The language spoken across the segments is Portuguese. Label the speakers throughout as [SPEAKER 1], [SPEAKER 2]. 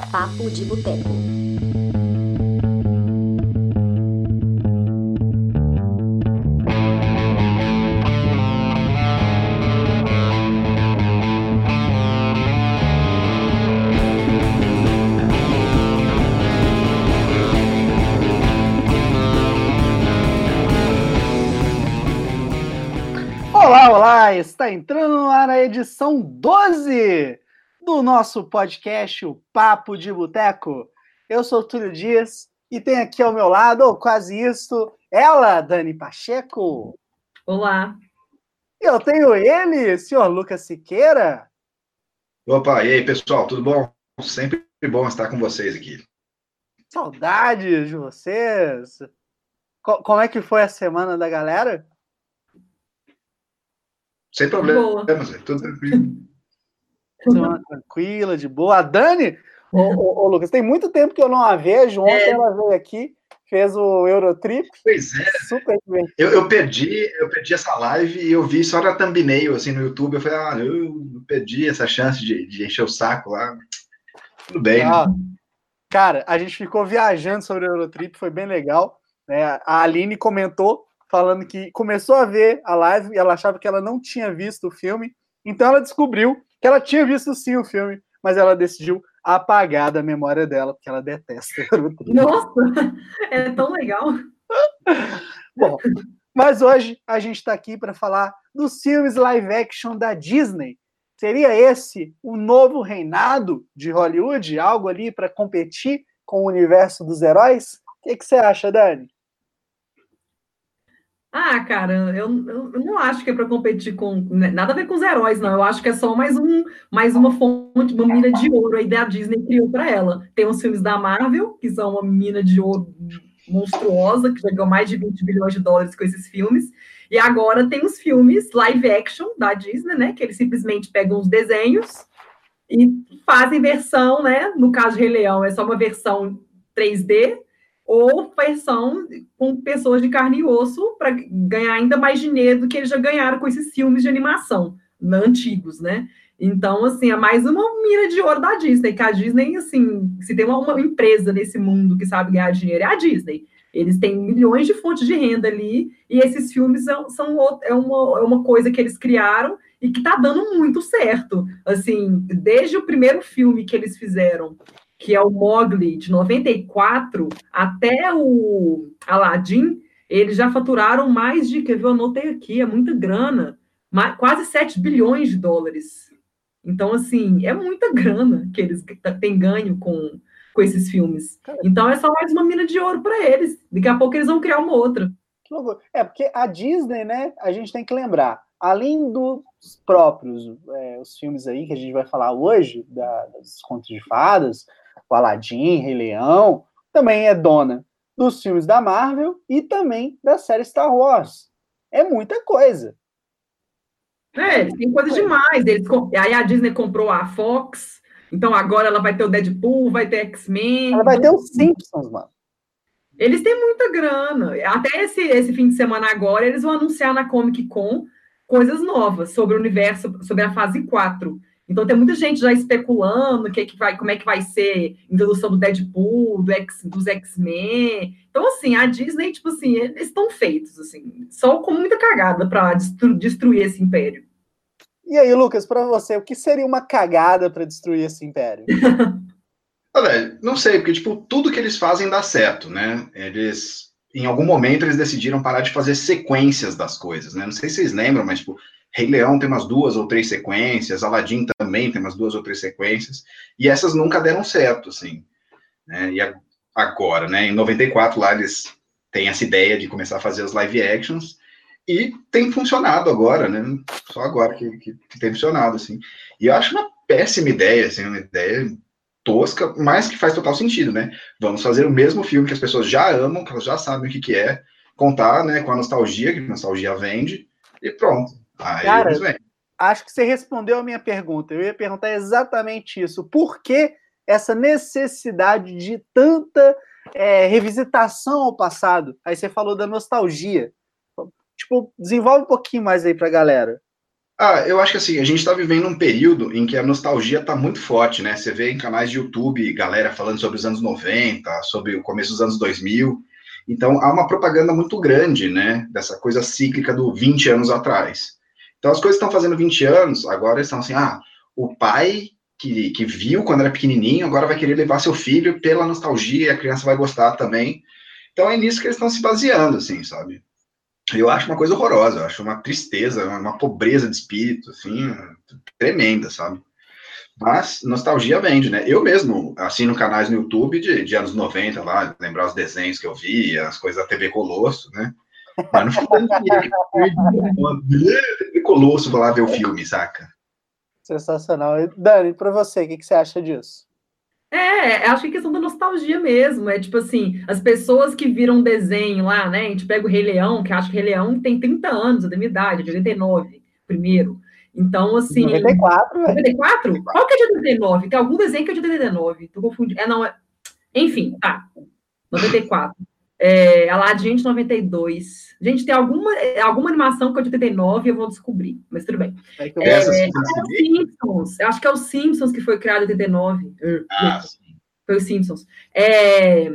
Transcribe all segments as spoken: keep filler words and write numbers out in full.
[SPEAKER 1] Papo de Boteco.
[SPEAKER 2] Olá, olá! Está entrando no ar a edição doze do nosso podcast, o Papo de Boteco. Eu sou o Túlio Dias e tem aqui ao meu lado, ou quase isso, ela, Dani Pacheco.
[SPEAKER 3] Olá.
[SPEAKER 2] E eu tenho ele, senhor Lucas Siqueira.
[SPEAKER 4] Opa, e aí, pessoal, tudo bom? Sempre bom estar com vocês aqui.
[SPEAKER 2] Saudades de vocês. Co- como é que foi a semana da galera?
[SPEAKER 4] Sem problemas, véio, tudo tranquilo.
[SPEAKER 2] Semana tranquila, de boa. A Dani, ô, ô, ô, Lucas, tem muito tempo que eu não a vejo. Ontem
[SPEAKER 3] É.
[SPEAKER 2] ela veio aqui, fez o Eurotrip.
[SPEAKER 4] Pois é,
[SPEAKER 2] Super divertido.
[SPEAKER 4] eu, eu perdi, eu perdi essa live e eu vi só na thumbnail, assim, no YouTube. Eu falei, ah, eu perdi essa chance de, de encher o saco lá. Tudo bem,
[SPEAKER 2] Ah,
[SPEAKER 4] né?
[SPEAKER 2] cara, a gente ficou viajando sobre o Eurotrip, foi bem legal, né? A Aline comentou, falando que começou a ver a live e ela achava que ela não tinha visto o filme, então ela descobriu que ela tinha visto sim o filme, mas ela decidiu apagar da memória dela, porque ela detesta o Eurotrip.
[SPEAKER 3] Nossa, é tão legal.
[SPEAKER 2] Bom, mas hoje a gente está aqui para falar dos filmes live action da Disney. Seria esse o novo reinado de Hollywood? Algo ali para competir com o universo dos heróis? O que, que você acha, Dani?
[SPEAKER 3] Ah, cara, eu, eu, eu não acho que é para competir com né, nada a ver com os heróis, não. Eu acho que é só mais um, mais uma fonte, uma mina de ouro aí da Disney criou para ela. Tem os filmes da Marvel, que são uma mina de ouro monstruosa, que já ganhou mais de vinte bilhões de dólares com esses filmes. E agora tem os filmes live action da Disney, né? Que eles simplesmente pegam os desenhos e fazem versão, né? No caso de Rei Leão, é só uma versão três D ou versão com pessoas de carne e osso para ganhar ainda mais dinheiro do que eles já ganharam com esses filmes de animação antigos, né? Então, assim, é mais uma mina de ouro da Disney, que a Disney, assim, se tem uma, uma empresa nesse mundo que sabe ganhar dinheiro, é a Disney. Eles têm milhões de fontes de renda ali, e esses filmes são, são é, uma, é uma coisa que eles criaram e que está dando muito certo. Assim, desde o primeiro filme que eles fizeram, que é o Mowgli, de noventa e quatro, até o Aladdin, eles já faturaram mais de, quer ver, eu anotei aqui, é muita grana, quase sete bilhões de dólares. Então, assim, é muita grana que eles têm ganho com, com esses filmes. Então, é só mais uma mina de ouro para eles. Daqui a pouco eles vão criar uma outra.
[SPEAKER 2] É, porque a Disney, né, a gente tem que lembrar, além dos próprios é, os filmes aí que a gente vai falar hoje, da, dos contos de fadas, o Aladdin, Rei Leão, também é dona dos filmes da Marvel e também da série Star Wars. É muita coisa.
[SPEAKER 3] É, eles têm coisa demais. Eles, aí a Disney comprou a Fox, então agora ela vai ter o Deadpool, vai ter X-Men.
[SPEAKER 2] Ela vai
[SPEAKER 3] então,
[SPEAKER 2] ter os Simpsons, mano.
[SPEAKER 3] Eles têm muita grana. Até esse, esse fim de semana agora, eles vão anunciar na Comic Con coisas novas sobre o universo, sobre a fase quatro. Então tem muita gente já especulando que, que vai, como é que vai ser a introdução do Deadpool, do X, dos X-Men. Então, assim, a Disney, tipo assim, eles estão feitos, assim, só com muita cagada para destru, destruir esse império.
[SPEAKER 2] E aí, Lucas, para você, o que seria uma cagada para destruir esse império?
[SPEAKER 4] Olha, não sei, porque, tipo, tudo que eles fazem dá certo, né? Eles, em algum momento, eles decidiram parar de fazer sequências das coisas, né? Não sei se vocês lembram, mas, tipo, Rei Leão tem umas duas ou três sequências, Aladdin também tem umas duas ou três sequências, e essas nunca deram certo, assim, né? E agora, né, em noventa e quatro, lá eles têm essa ideia de começar a fazer os live actions, e tem funcionado agora, né? Só agora que, que, que tem funcionado, assim. E eu acho uma péssima ideia, assim, uma ideia tosca, mas que faz total sentido, né? Vamos fazer o mesmo filme que as pessoas já amam, que elas já sabem o que, que é, contar, né, com a nostalgia, que a nostalgia vende, e pronto. Aí
[SPEAKER 2] Cara,
[SPEAKER 4] eles vêm.
[SPEAKER 2] Acho que você respondeu a minha pergunta. Eu ia perguntar exatamente isso. Por que essa necessidade de tanta é, revisitação ao passado? Aí você falou da nostalgia. Tipo, desenvolve um pouquinho mais aí pra galera.
[SPEAKER 4] Ah, eu acho que assim, a gente está vivendo um período em que a nostalgia está muito forte, né? Você vê em canais de YouTube, galera falando sobre os anos noventa, sobre o começo dos anos dois mil. Então, há uma propaganda muito grande, né? Dessa coisa cíclica do vinte anos atrás. Então, as coisas estão fazendo vinte anos, agora estão assim, ah, o pai que, que viu quando era pequenininho, agora vai querer levar seu filho pela nostalgia, e a criança vai gostar também. Então, é nisso que eles estão se baseando, assim, sabe? Eu acho uma coisa horrorosa, eu acho uma tristeza, uma pobreza de espírito, assim, tremenda, sabe? Mas nostalgia vende, né? Eu mesmo assino canais no YouTube de, de anos noventa lá, lembrar os desenhos que eu via, as coisas da T V Colosso, né? Mas não fico dando dinheiro, T V Colosso, vou lá ver o filme, saca?
[SPEAKER 2] Sensacional. E, Dani, para você, o que, que você acha disso?
[SPEAKER 3] É, acho que é questão da nostalgia mesmo. É tipo assim, as pessoas que viram desenho lá, né? A gente pega o Rei Leão, que acho que o Rei Leão tem trinta anos, a da minha idade, de oitenta e nove, primeiro. Então, assim.
[SPEAKER 2] noventa e quatro, velho.
[SPEAKER 3] noventa e quatro? Qual que é de oitenta e nove? Tem algum desenho que é de oitenta e nove. Tô confundindo. É, não, é. Enfim, tá. noventa e quatro. É, Aladdin de noventa e dois. Gente, tem alguma, alguma animação que é de oitenta e nove, eu vou descobrir, mas tudo bem.
[SPEAKER 2] É que eu
[SPEAKER 3] É,
[SPEAKER 4] Essa sim,
[SPEAKER 3] é os Simpsons. Eu acho que é os Simpsons que foi criado em oitenta e nove.
[SPEAKER 4] ah,
[SPEAKER 3] Foi os Simpsons. É,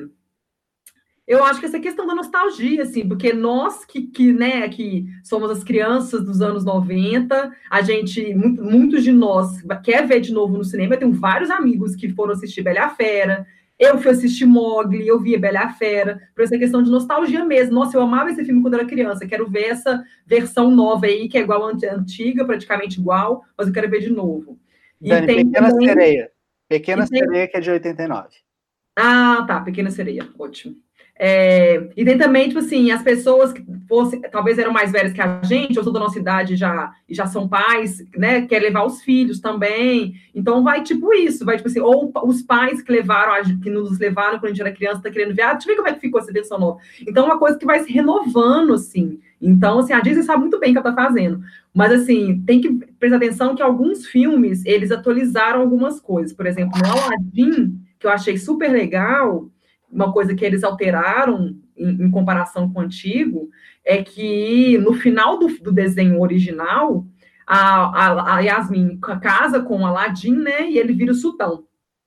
[SPEAKER 3] eu acho que essa questão da nostalgia, assim, porque nós que, que, né, que somos as crianças dos anos noventa, a gente, muito, muitos de nós quer ver de novo no cinema. Eu tenho vários amigos que foram assistir Bela e a Fera. Eu fui assistir Mowgli, eu vi a Bela e a Fera, por essa questão de nostalgia mesmo. Nossa, eu amava esse filme quando eu era criança, quero ver essa versão nova aí, que é igual à antiga, praticamente igual, mas eu quero ver de novo.
[SPEAKER 2] Dani,
[SPEAKER 3] E tem
[SPEAKER 2] Pequena
[SPEAKER 3] também...
[SPEAKER 2] Sereia. Pequena
[SPEAKER 3] e tem...
[SPEAKER 2] Sereia, que é de oitenta e nove.
[SPEAKER 3] Ah, tá, Pequena Sereia, ótimo. É, e tem também, tipo assim, as pessoas que fosse, talvez eram mais velhas que a gente, ou são da nossa idade já, e já são pais, né, quer levar os filhos também, então vai tipo isso, vai tipo assim, ou os pais que levaram, que nos levaram quando a gente era criança, tá querendo ver, ah, deixa eu ver como é que ficou essa versão nova. Então, é uma coisa que vai se renovando, assim. Então, assim, a Disney sabe muito bem o que ela tá fazendo, mas, assim, tem que prestar atenção que alguns filmes, eles atualizaram algumas coisas, por exemplo, no Aladdin, que eu achei super legal, uma coisa que eles alteraram em, em comparação com o antigo, é que no final do, do desenho original, a, a, a Yasmin casa com o Aladdin, né, e ele vira o sultão.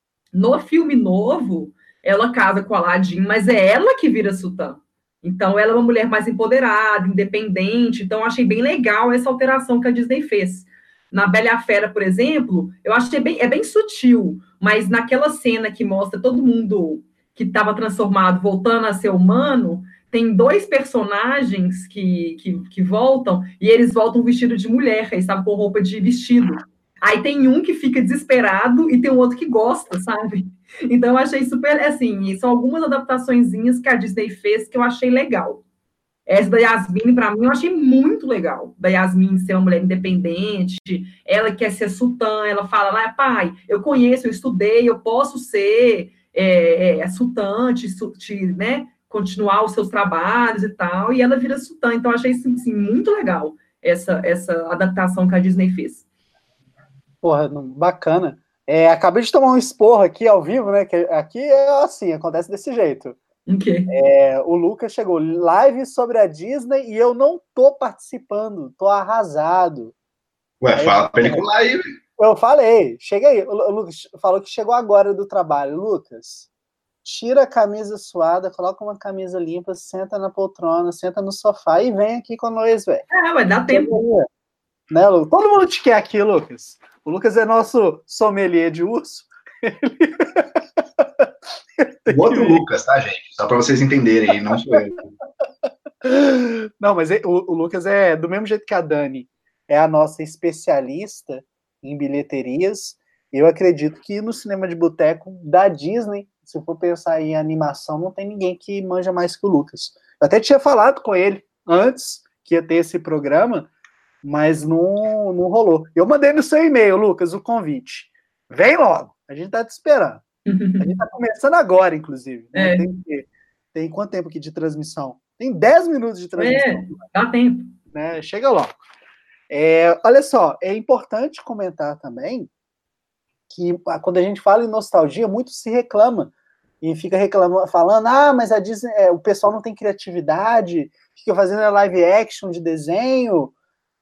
[SPEAKER 3] No filme novo, ela casa com o Aladdin, mas é ela que vira sultã. Então, ela é uma mulher mais empoderada, independente. Então, achei bem legal essa alteração que a Disney fez. Na Bela e a Fera, por exemplo, eu achei bem, é bem sutil, mas naquela cena que mostra todo mundo que estava transformado, voltando a ser humano, tem dois personagens que, que, que voltam, e eles voltam vestidos de mulher, eles estavam com roupa de vestido. Aí tem um que fica desesperado e tem um outro que gosta, sabe? Então eu achei super, assim, são algumas adaptaçõezinhas que a Disney fez que eu achei legal. Essa da Yasmin, para mim, eu achei muito legal. Da Yasmin ser uma mulher independente, ela quer ser sultã, ela fala lá, pai, eu conheço, eu estudei, eu posso ser é, é, sultante, né, continuar os seus trabalhos e tal, e ela vira sultã. Então, eu achei assim, muito legal essa, essa adaptação que a Disney fez.
[SPEAKER 2] Porra, bacana. É, acabei de tomar um esporro aqui ao vivo, né? Que aqui é assim, acontece desse jeito.
[SPEAKER 3] O quê?
[SPEAKER 2] É, o Lucas chegou live sobre a Disney e eu não tô participando, tô arrasado.
[SPEAKER 4] Ué, aí, fala pra ele colar aí.
[SPEAKER 2] Eu falei, chega aí. O Lucas falou que chegou agora do trabalho. Lucas, tira a camisa suada, coloca uma camisa limpa, senta na poltrona, senta no sofá e vem aqui com nós, velho.
[SPEAKER 3] É, vai dar tempo.
[SPEAKER 2] Né, todo mundo te quer aqui, Lucas. O Lucas é nosso sommelier de urso.
[SPEAKER 4] O outro Lucas, tá, gente? Só para vocês entenderem, não sou eu.
[SPEAKER 2] Não, mas o, o Lucas é do mesmo jeito que a Dani. É a nossa especialista em bilheterias. Eu acredito que no cinema de boteco da Disney, se for pensar em animação, não tem ninguém que manja mais que o Lucas. Eu até tinha falado com ele antes que ia ter esse programa, mas não, não rolou. Eu mandei no seu e-mail, Lucas, o convite. Vem logo, a gente tá te esperando. A gente tá começando agora, inclusive. Né?
[SPEAKER 3] É.
[SPEAKER 2] Tem, tem quanto tempo aqui de transmissão? Tem dez minutos de transmissão.
[SPEAKER 3] É, dá tempo.
[SPEAKER 2] Né? Chega logo. É, olha só, é importante comentar também que quando a gente fala em nostalgia, muito se reclama e fica reclamando, falando, ah, mas a Disney, é, o pessoal não tem criatividade, fica fazendo live action de desenho.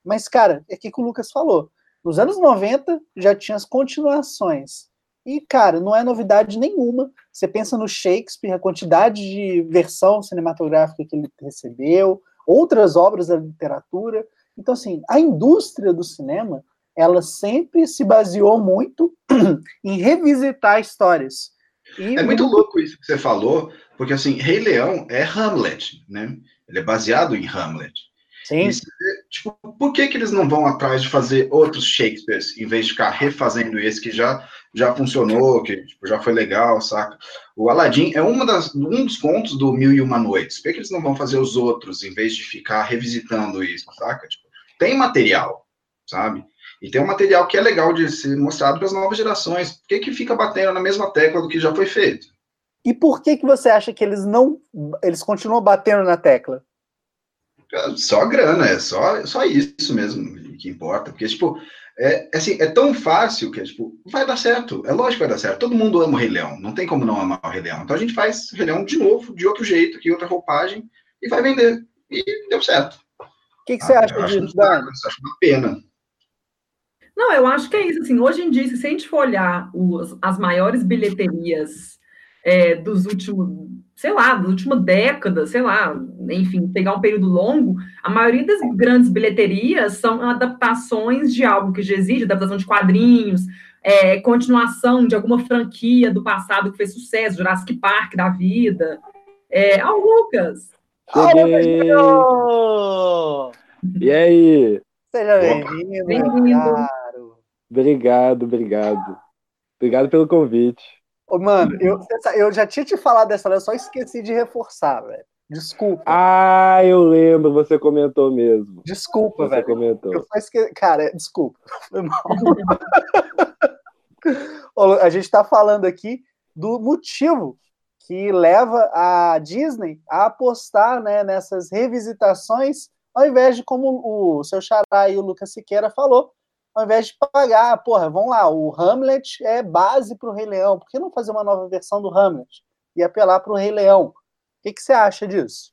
[SPEAKER 2] Mas, cara, é o que o Lucas falou. Nos anos noventa já tinha as continuações. E, cara, não é novidade nenhuma. Você pensa no Shakespeare, a quantidade de versão cinematográfica que ele recebeu, outras obras da literatura. Então, assim, a indústria do cinema, ela sempre se baseou muito em revisitar histórias.
[SPEAKER 4] E é muito louco isso que você falou, porque, assim, Rei Leão é Hamlet, né? Ele é baseado em Hamlet.
[SPEAKER 2] Sim.
[SPEAKER 4] E, tipo, por que que eles não vão atrás de fazer outros Shakespeares, em vez de ficar refazendo esse que já, já funcionou, que tipo, já foi legal, saca? O Aladdin é uma das, um dos contos do Mil e Uma Noites. Por que que eles não vão fazer os outros, em vez de ficar revisitando isso, saca? Tipo, tem material, sabe? E tem um material que é legal de ser mostrado para as novas gerações. Por que que fica batendo na mesma tecla do que já foi feito?
[SPEAKER 2] E por que que você acha que eles não... Eles continuam batendo na tecla?
[SPEAKER 4] Só grana, é só, só isso mesmo que importa. Porque, tipo, é, assim, é tão fácil que, tipo, vai dar certo. É lógico que vai dar certo. Todo mundo ama o Rei Leão. Não tem como não amar o Rei Leão. Então a gente faz o Rei Leão de novo, de outro jeito, que outra roupagem, e vai vender. E deu certo.
[SPEAKER 2] O que, que você
[SPEAKER 4] ah,
[SPEAKER 2] acha disso, Dani?
[SPEAKER 4] Eu acho uma pena.
[SPEAKER 3] Não, eu acho que é isso. Assim, hoje em dia, se a gente for olhar os, as maiores bilheterias é, dos últimos, sei lá, da última década, sei lá, enfim, pegar um período longo, a maioria das grandes bilheterias são adaptações de algo que já existe, adaptação de quadrinhos, é, continuação de alguma franquia do passado que fez sucesso, Jurassic Park da vida. É, ah, Lucas!
[SPEAKER 1] Cheguei! E aí?
[SPEAKER 2] Seja bem-vindo,
[SPEAKER 3] Bem-vindo.
[SPEAKER 2] Claro.
[SPEAKER 1] Obrigado, obrigado. Obrigado pelo convite.
[SPEAKER 2] Ô, mano, eu, eu já tinha te falado dessa, eu só esqueci de reforçar, velho. Desculpa.
[SPEAKER 1] Ah, eu lembro, você comentou mesmo.
[SPEAKER 2] Desculpa,
[SPEAKER 1] você
[SPEAKER 2] velho.
[SPEAKER 1] comentou.
[SPEAKER 2] Eu só esqueci. Cara, desculpa. Foi mal. A gente tá falando aqui do motivo que leva a Disney a apostar, né, nessas revisitações, ao invés de, como o seu xará e o Lucas Siqueira falou, ao invés de pagar, porra, vamos lá, o Hamlet é base para o Rei Leão, por que não fazer uma nova versão do Hamlet e apelar para o Rei Leão? O que, que você acha disso?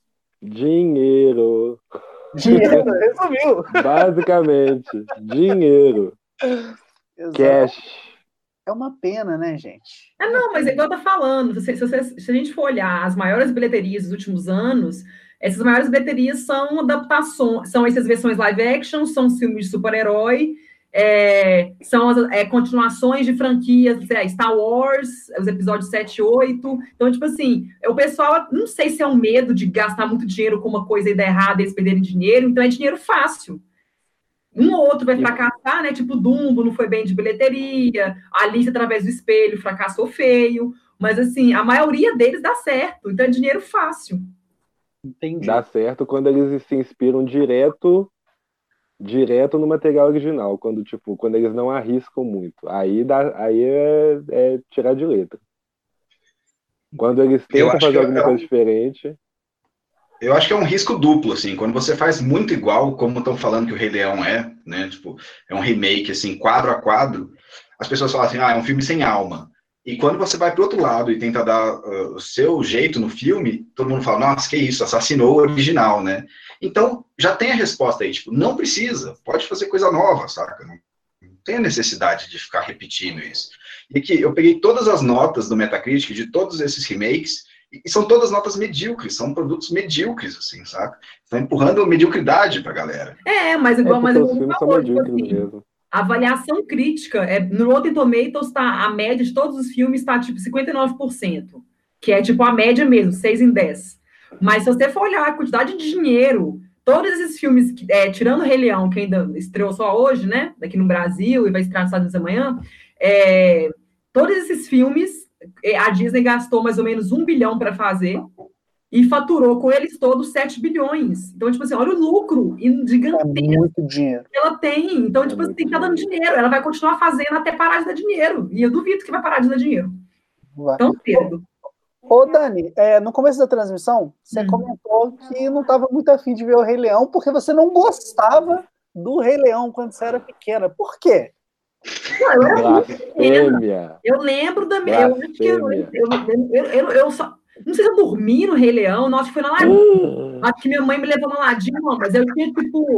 [SPEAKER 1] Dinheiro.
[SPEAKER 2] Dinheiro, resumiu.
[SPEAKER 1] Basicamente, dinheiro.
[SPEAKER 2] Exato.
[SPEAKER 1] Cash.
[SPEAKER 2] É uma pena, né, gente?
[SPEAKER 3] Ah, não, mas é igual eu tô falando, se, se, se, se a gente for olhar as maiores bilheterias dos últimos anos, essas maiores bilheterias são adaptações, são essas versões live action, são filmes de super-herói, é, são as é, continuações de franquias, sei lá, Star Wars, os episódios sete e oito. Então, tipo assim, o pessoal, não sei se é um medo de gastar muito dinheiro com uma coisa e dar errado, eles perderem dinheiro, então é dinheiro fácil. Um ou outro vai fracassar, né? Tipo, Dumbo não foi bem de bilheteria, Alice através do espelho fracassou feio, mas assim, a maioria deles dá certo, então é dinheiro fácil.
[SPEAKER 2] Entendi.
[SPEAKER 1] Dá certo quando eles se inspiram direto direto no material original, quando tipo, quando eles não arriscam muito. Aí dá, aí é, é tirar de letra. Quando eles tentam fazer alguma é um... coisa diferente.
[SPEAKER 4] Eu acho que é um risco duplo, assim, quando você faz muito igual, como estão falando que o Rei Leão é, né, tipo, é um remake, assim, quadro a quadro, as pessoas falam assim, ah, é um filme sem alma. E quando você vai pro outro lado e tenta dar uh, o seu jeito no filme, todo mundo fala, nossa, que isso, assassinou o original, né? Então, já tem a resposta aí, tipo, não precisa, pode fazer coisa nova, saca? Não, não tem a necessidade de ficar repetindo isso. E que eu peguei todas as notas do Metacritic de todos esses remakes, e são todas notas medíocres, são produtos medíocres, assim, saca? Estão empurrando mediocridade pra galera.
[SPEAKER 3] É, mas igual,
[SPEAKER 1] é
[SPEAKER 3] mas
[SPEAKER 1] os filmes são medíocres assim, mesmo.
[SPEAKER 3] A avaliação crítica, é, no Rotten Tomatoes, tá, a média de todos os filmes está tipo cinquenta e nove por cento, que é tipo a média mesmo, seis em dez. Mas se você for olhar a quantidade de dinheiro, todos esses filmes, é, tirando o Rei Leão, que ainda estreou só hoje, né, aqui no Brasil, e vai estrear nos Estados Unidos amanhã, é, todos esses filmes, a Disney gastou mais ou menos um bilhão para fazer, e faturou com eles todos sete bilhões. Então, tipo assim, olha o lucro gigantesco
[SPEAKER 2] é muito dinheiro.
[SPEAKER 3] que ela tem. Então, tipo é assim, tá dando dinheiro. Ela vai continuar fazendo até parar de dar dinheiro. E eu duvido que vai parar de dar dinheiro.
[SPEAKER 2] Vai.
[SPEAKER 3] Tão cedo.
[SPEAKER 2] Ô, Dani, é, no começo da transmissão, você hum. comentou que não estava muito afim de ver o Rei Leão porque você não gostava do Rei Leão quando você era pequena. Por quê?
[SPEAKER 3] Não, eu, era muito pequena. Eu lembro da minha. Eu acho que eu, eu, eu, eu, eu só. Não sei se eu dormi no Rei Leão, não, acho que foi na Aladdin. Uh. Acho que minha mãe me levou na Aladdin, não, mas eu tinha, tipo,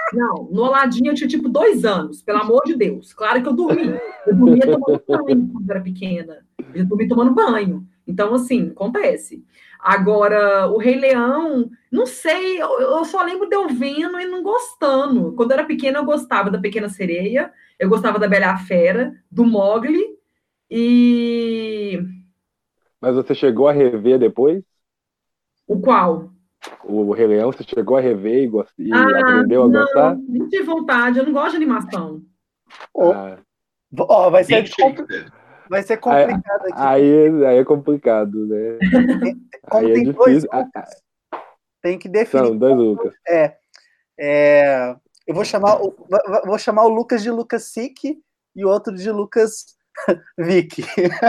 [SPEAKER 3] Não, no Aladdin eu tinha tipo dois anos, pelo amor de Deus. Claro que eu dormi. Eu dormia tomando banho quando era pequena. Eu dormia tomando banho. Então, assim, acontece. Agora, o Rei Leão, não sei, eu, eu só lembro de eu vendo e não gostando. Quando eu era pequena, eu gostava da Pequena Sereia, eu gostava da Bela e a Fera, do Mowgli, e...
[SPEAKER 1] Mas você chegou a rever depois?
[SPEAKER 3] O qual?
[SPEAKER 1] O Rei Leão, você chegou a rever e, gost... e
[SPEAKER 3] Ah,
[SPEAKER 1] aprendeu a
[SPEAKER 3] não,
[SPEAKER 1] gostar?
[SPEAKER 3] não tive vontade, eu não gosto de animação.
[SPEAKER 1] Ah,
[SPEAKER 2] Ó, vai ser,
[SPEAKER 4] Tem jeito,
[SPEAKER 2] compli-
[SPEAKER 4] velho.
[SPEAKER 2] vai ser
[SPEAKER 1] aí,
[SPEAKER 2] complicado aqui.
[SPEAKER 1] aí, aí é complicado, né?
[SPEAKER 2] Como
[SPEAKER 1] Aí é
[SPEAKER 2] tem dois
[SPEAKER 1] difícil. Ah,
[SPEAKER 2] Lucas, tem que definir.
[SPEAKER 1] são dois Lucas.
[SPEAKER 2] É, é, eu vou chamar, o, vou chamar o Lucas de Lucas Sick e o outro de Lucas Vick.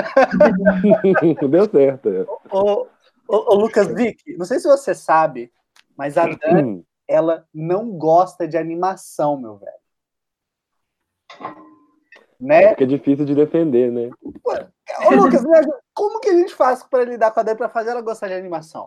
[SPEAKER 1] Deu certo.
[SPEAKER 2] O, o, o Lucas Vick, não sei se você sabe, mas a Dani, ela não gosta de animação, meu velho. Né?
[SPEAKER 1] Fica difícil de defender, né?
[SPEAKER 2] Ô, Lucas, como que a gente faz para lidar com a Dani para fazer ela gostar de animação?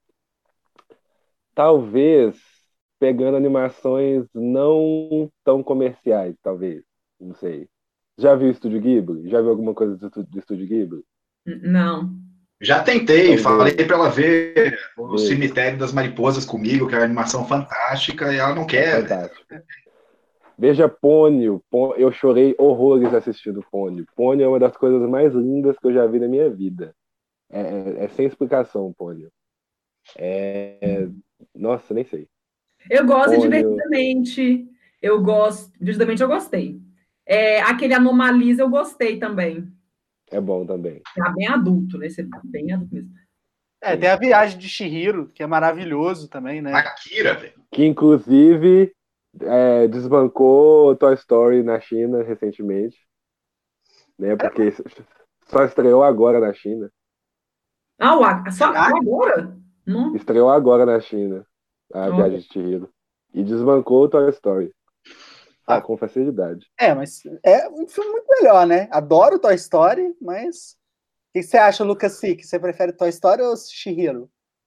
[SPEAKER 1] Talvez pegando animações não tão comerciais, talvez. Não sei. Já viu o Estúdio Ghibli? Já viu alguma coisa do, do Estúdio Ghibli?
[SPEAKER 3] Não.
[SPEAKER 4] Já tentei,
[SPEAKER 1] Então,
[SPEAKER 4] falei
[SPEAKER 1] veja.
[SPEAKER 4] para ela ver o
[SPEAKER 1] Veja.
[SPEAKER 4] Cemitério das Mariposas comigo, que é uma animação fantástica, e ela não
[SPEAKER 1] É
[SPEAKER 4] quer.
[SPEAKER 1] fantástico. Veja Pônio. Pô- Eu chorei horrores assistindo Pônio. Pônio é uma das coisas mais lindas que eu já vi na minha vida. É, é- é sem explicação, Pônio. É... Nossa, nem sei.
[SPEAKER 3] Eu gosto de
[SPEAKER 1] Pônio.
[SPEAKER 3] Divertidamente, eu gosto, Divertidamente eu gostei. É, aquele Anomalisa eu gostei também.
[SPEAKER 1] É bom também.
[SPEAKER 3] Tá bem adulto, né? Você tá bem adulto mesmo.
[SPEAKER 2] É, tem a Viagem de Chihiro, que é maravilhoso também, né?
[SPEAKER 4] Akira, velho.
[SPEAKER 1] Que inclusive é, desbancou Toy Story na China recentemente, né? Porque só estreou agora na China.
[SPEAKER 3] Ah, o, A- só
[SPEAKER 2] Ah?
[SPEAKER 3] agora? Não.
[SPEAKER 1] Estreou agora na China a
[SPEAKER 3] Olha.
[SPEAKER 1] Viagem de Chihiro. E desbancou o Toy Story. Ah,
[SPEAKER 2] Ah.
[SPEAKER 1] com facilidade.
[SPEAKER 2] É, mas é um filme muito melhor, né? Adoro Toy Story, mas o que você acha, Lucas Sick? Você prefere Toy Story ou Chihiro?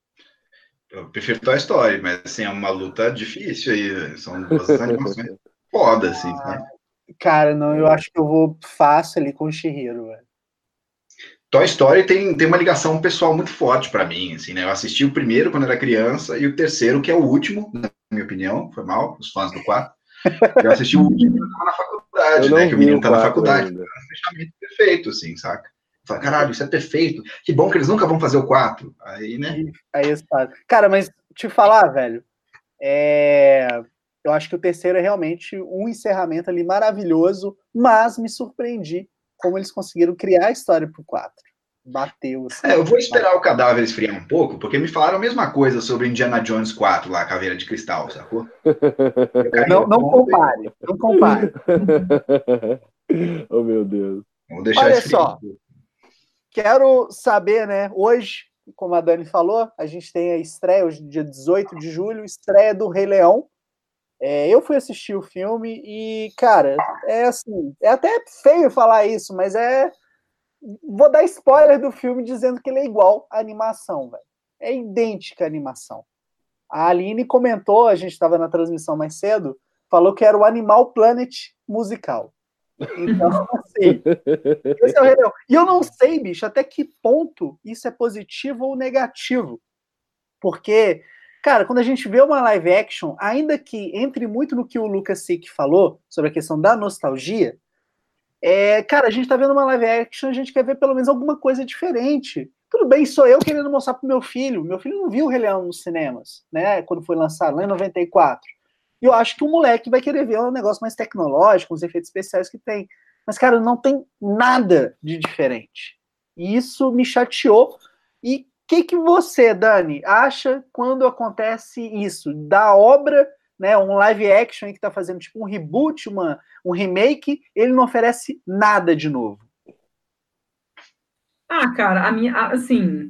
[SPEAKER 4] Eu prefiro Toy Story, mas assim, é uma luta difícil aí. São duas animações foda, assim, sabe?
[SPEAKER 2] Cara, não, eu acho que eu vou fácil ali com o Chihiro, velho.
[SPEAKER 4] Toy Story tem, tem uma ligação pessoal muito forte pra mim, assim, né? Eu assisti o primeiro quando era criança e o terceiro, que é o último, na minha opinião, foi mal, os fãs do quatro. Eu assisti o último quando eu tava na faculdade,
[SPEAKER 1] Eu não
[SPEAKER 4] né? Que o
[SPEAKER 1] vi
[SPEAKER 4] menino
[SPEAKER 1] o
[SPEAKER 4] tá na
[SPEAKER 1] quatro
[SPEAKER 4] faculdade.
[SPEAKER 1] ainda.
[SPEAKER 4] É um fechamento perfeito, assim, saca? Fala, caralho, isso é perfeito. Que bom que eles nunca vão fazer o quatro. Aí, né?
[SPEAKER 2] E aí, está. Cara, mas te falar, velho, é... eu acho que o terceiro é realmente um encerramento ali maravilhoso, mas me surpreendi como eles conseguiram criar a história pro quatro. Bateu, assim.
[SPEAKER 4] É, eu vou esperar o cadáver esfriar um pouco, porque me falaram a mesma coisa sobre Indiana Jones quatro, lá, Caveira de Cristal, sacou?
[SPEAKER 2] Não, não compare, não compare.
[SPEAKER 1] Oh, meu Deus.
[SPEAKER 4] Vou deixar
[SPEAKER 2] Olha
[SPEAKER 4] esfriar.
[SPEAKER 2] só, quero saber, né, hoje, como a Dani falou, a gente tem a estreia, hoje, dia dezoito de julho, estreia do Rei Leão. É, eu fui assistir o filme e, cara, é assim, é até feio falar isso, mas é... Vou dar spoiler do filme dizendo que ele é igual à animação, velho. É idêntica à animação. A Aline comentou, a gente estava na transmissão mais cedo, falou que era o Animal Planet musical. Então, assim, esse é o Rei Leão. E eu não sei, bicho, até que ponto isso é positivo ou negativo. Porque, cara, quando a gente vê uma live action, ainda que entre muito no que o Lucas Sick falou sobre a questão da nostalgia, é, cara, a gente tá vendo uma live action, a gente quer ver pelo menos alguma coisa diferente. Tudo bem, sou eu querendo mostrar pro meu filho. Meu filho não viu o Rei Leão nos cinemas, né? Quando foi lançado, lá em noventa e quatro. E eu acho que o moleque vai querer ver um negócio mais tecnológico, os efeitos especiais que tem. Mas, cara, não tem nada de diferente. E isso me chateou. E o que, que você, Dani, acha quando acontece isso? Da obra, né, um live action que tá fazendo tipo um reboot, uma, um remake, ele não oferece nada de novo.
[SPEAKER 3] Ah, cara, a minha, assim,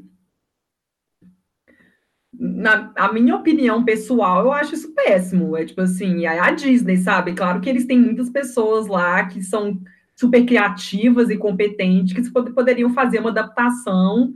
[SPEAKER 3] na a minha opinião pessoal, eu acho isso péssimo. É tipo assim, a, a Disney, sabe? Claro que eles têm muitas pessoas lá que são super criativas e competentes, que pod- poderiam fazer uma adaptação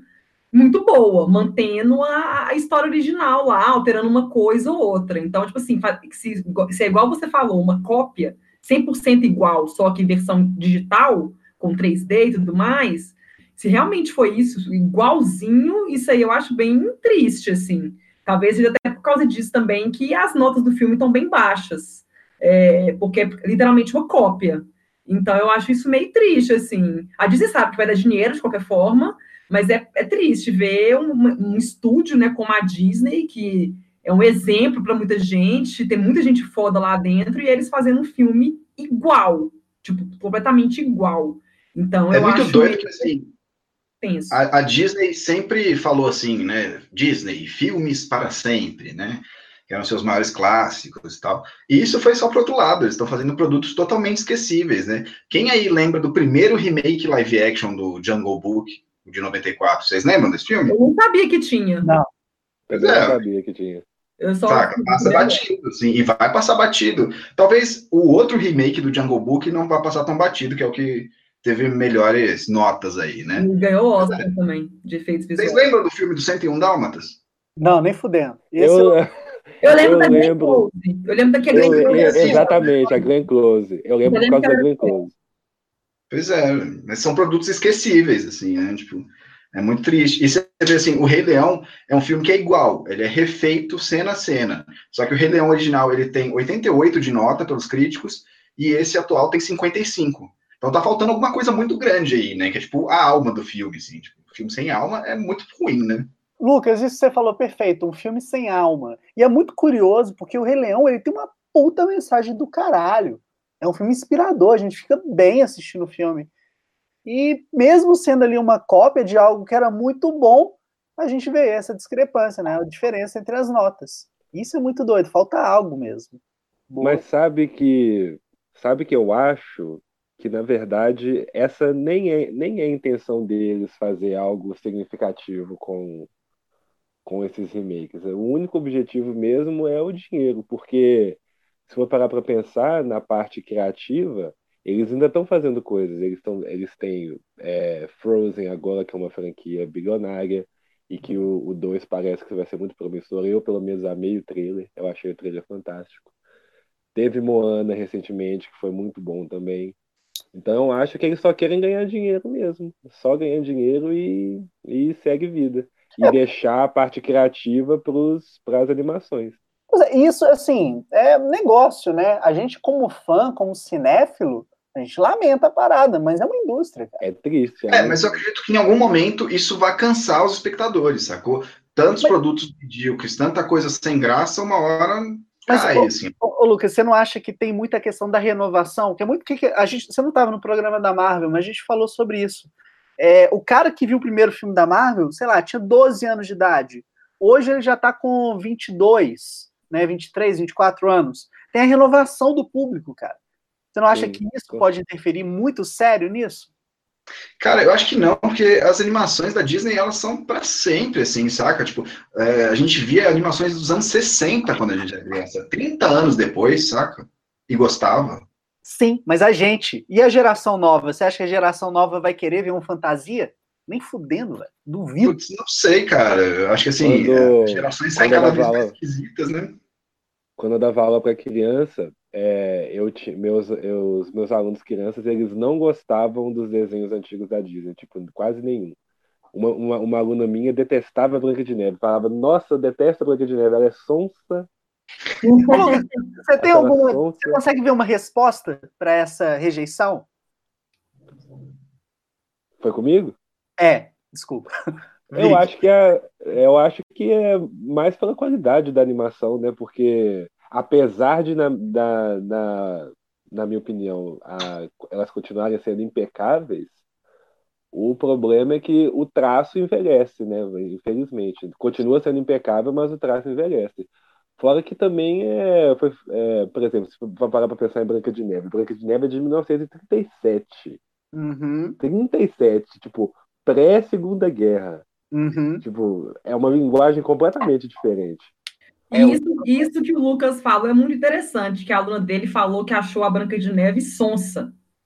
[SPEAKER 3] muito boa, mantendo a, a história original lá, alterando uma coisa ou outra. Então, tipo assim, se, se é igual você falou, uma cópia cem por cento igual, só que versão digital, com três D e tudo mais, se realmente foi isso, igualzinho, isso aí eu acho bem triste, assim. Talvez seja até por causa disso também que as notas do filme estão bem baixas, é, porque é literalmente uma cópia. Então, eu acho isso meio triste, assim. A Disney sabe que vai dar dinheiro de qualquer forma, mas é, é triste ver um, um estúdio, né, como a Disney, que é um exemplo para muita gente, tem muita gente foda lá dentro, e eles fazendo um filme igual, tipo, completamente igual. Então,
[SPEAKER 4] É
[SPEAKER 3] eu
[SPEAKER 4] muito
[SPEAKER 3] acho
[SPEAKER 4] doido que, assim,
[SPEAKER 3] tenso.
[SPEAKER 4] a, a Disney sempre falou assim, né? Disney, filmes para sempre, né? Que eram seus maiores clássicos e tal. E isso foi só pro outro lado, eles estão fazendo produtos totalmente esquecíveis, né? Quem aí lembra do primeiro remake live action do Jungle Book, de noventa e quatro? Vocês lembram desse filme?
[SPEAKER 3] Eu não sabia que tinha.
[SPEAKER 2] Não.
[SPEAKER 4] Pois
[SPEAKER 1] Também não
[SPEAKER 4] é,
[SPEAKER 1] sabia que tinha.
[SPEAKER 3] Eu só
[SPEAKER 4] saca? Passa batido, assim, e vai passar batido. Talvez o outro remake do Jungle Book não vá passar tão batido, que é o que teve melhores notas aí, né?
[SPEAKER 3] ganhou o Oscar também, de efeitos
[SPEAKER 4] Vocês
[SPEAKER 3] visuais.
[SPEAKER 4] lembram do filme do cento e um Dálmatas?
[SPEAKER 2] Não, nem fudendo. Esse
[SPEAKER 1] Eu,
[SPEAKER 2] eu...
[SPEAKER 3] Eu lembro
[SPEAKER 1] eu
[SPEAKER 3] da Glenn
[SPEAKER 1] lembro.
[SPEAKER 3] Close. Eu lembro daquele
[SPEAKER 1] Eu,
[SPEAKER 3] Glenn
[SPEAKER 1] e-
[SPEAKER 3] Close.
[SPEAKER 1] exatamente, a Glenn Close. Eu lembro
[SPEAKER 3] Eu
[SPEAKER 1] por
[SPEAKER 3] lembro
[SPEAKER 1] causa
[SPEAKER 3] que
[SPEAKER 1] da
[SPEAKER 3] era
[SPEAKER 1] Glenn Close.
[SPEAKER 4] Pois é, mas são produtos esquecíveis, assim, né? Tipo, é muito triste. E você vê assim, o Rei Leão é um filme que é igual, ele é refeito cena a cena. Só que o Rei Leão original ele tem oitenta e oito de nota pelos críticos e esse atual tem cinquenta e cinco. Então tá faltando alguma coisa muito grande aí, né? Que é tipo a alma do filme, assim. Tipo, o filme sem alma é muito ruim, né?
[SPEAKER 2] Lucas, isso você falou perfeito, um filme sem alma. E é muito curioso, porque o Rei Leão ele tem uma puta mensagem do caralho. É um filme inspirador, a gente fica bem assistindo o filme. E mesmo sendo ali uma cópia de algo que era muito bom, a gente vê essa discrepância, né? A diferença entre as notas. Isso é muito doido, falta algo mesmo. Boa.
[SPEAKER 1] Mas sabe que, sabe que eu acho que, na verdade, essa nem é, nem é a intenção deles fazer algo significativo com, com esses remakes. O único objetivo mesmo é o dinheiro, porque se for parar para pensar na parte criativa, eles ainda estão fazendo coisas. Eles, tão, eles têm é, Frozen agora, que é uma franquia bilionária, e que o dois parece que vai ser muito promissor. Eu, pelo menos, amei o trailer. Eu achei o trailer fantástico. Teve Moana recentemente, que foi muito bom também. Então, eu acho que eles só querem ganhar dinheiro mesmo. Só ganhar dinheiro e, e segue vida. E
[SPEAKER 2] É,
[SPEAKER 1] deixar a parte criativa para as animações.
[SPEAKER 2] pois é, isso, assim, é negócio, né? A gente, como fã, como cinéfilo, a gente lamenta a parada, mas é uma indústria, cara.
[SPEAKER 1] É triste.
[SPEAKER 4] É,
[SPEAKER 1] né?
[SPEAKER 4] mas eu acredito que em algum momento isso vai cansar os espectadores, sacou? Tantos
[SPEAKER 2] Mas,
[SPEAKER 4] produtos medíocres, tanta coisa sem graça, uma hora
[SPEAKER 2] mas
[SPEAKER 4] cai,
[SPEAKER 2] ô,
[SPEAKER 4] assim.
[SPEAKER 2] ô, ô, Lucas, você não acha que tem muita questão da renovação? Que é muito que que a gente. Você não estava no programa da Marvel, mas a gente falou sobre isso. É, o cara que viu o primeiro filme da Marvel, sei lá, tinha doze anos de idade. Hoje ele já está com vinte e dois, né, vinte e três, vinte e quatro anos. Tem a renovação do público, cara. Você não acha
[SPEAKER 1] Sim.
[SPEAKER 2] que isso pode interferir muito sério nisso?
[SPEAKER 4] Cara, eu acho que não, porque as animações da Disney, elas são pra sempre, assim, saca? Tipo, é, a gente via animações dos anos sessenta quando a gente era criança, trinta anos depois, saca? E gostava.
[SPEAKER 2] Sim, mas a gente. E a geração nova? Você acha que a geração nova vai querer ver uma fantasia? Nem fudendo, velho. Duvido.
[SPEAKER 4] Putz, não sei, cara. Eu acho que, assim,
[SPEAKER 1] Quando,
[SPEAKER 4] as gerações saem
[SPEAKER 1] quando eu
[SPEAKER 4] cada
[SPEAKER 1] dava
[SPEAKER 4] vez mais
[SPEAKER 1] aula,
[SPEAKER 4] esquisitas, né?
[SPEAKER 1] quando eu dava aula para criança, é, eu ti- meus, eu- os meus alunos crianças, eles não gostavam dos desenhos antigos da Disney, tipo, quase nenhum. Uma, uma, uma aluna minha detestava a Branca de Neve, falava, nossa, eu detesto a Branca de Neve, ela é sonsa,
[SPEAKER 2] Ô, Lucas, você tem
[SPEAKER 1] acho ela
[SPEAKER 2] alguma. Você
[SPEAKER 1] sonsa.
[SPEAKER 2] consegue ver uma resposta para essa rejeição?
[SPEAKER 1] Foi comigo?
[SPEAKER 2] É, desculpa.
[SPEAKER 1] Eu
[SPEAKER 2] Vic.
[SPEAKER 1] acho que é, eu acho que é mais pela qualidade da animação, né? Porque apesar de, na, da, na, na minha opinião, a, elas continuarem sendo impecáveis, o problema é que o traço envelhece, né? Infelizmente. Continua sendo impecável, mas o traço envelhece. Fora que também é, foi, é, por exemplo, se for parar para pensar em Branca de Neve, Branca de Neve é de mil novecentos e trinta e sete.
[SPEAKER 2] Uhum,
[SPEAKER 1] trinta e sete, tipo, pré-Segunda Guerra.
[SPEAKER 2] uhum.
[SPEAKER 1] Tipo, é uma linguagem completamente diferente.
[SPEAKER 2] É
[SPEAKER 3] E
[SPEAKER 2] o-
[SPEAKER 3] isso, isso que o Lucas falou é muito interessante, que a aluna dele falou que achou a Branca de Neve sonsa.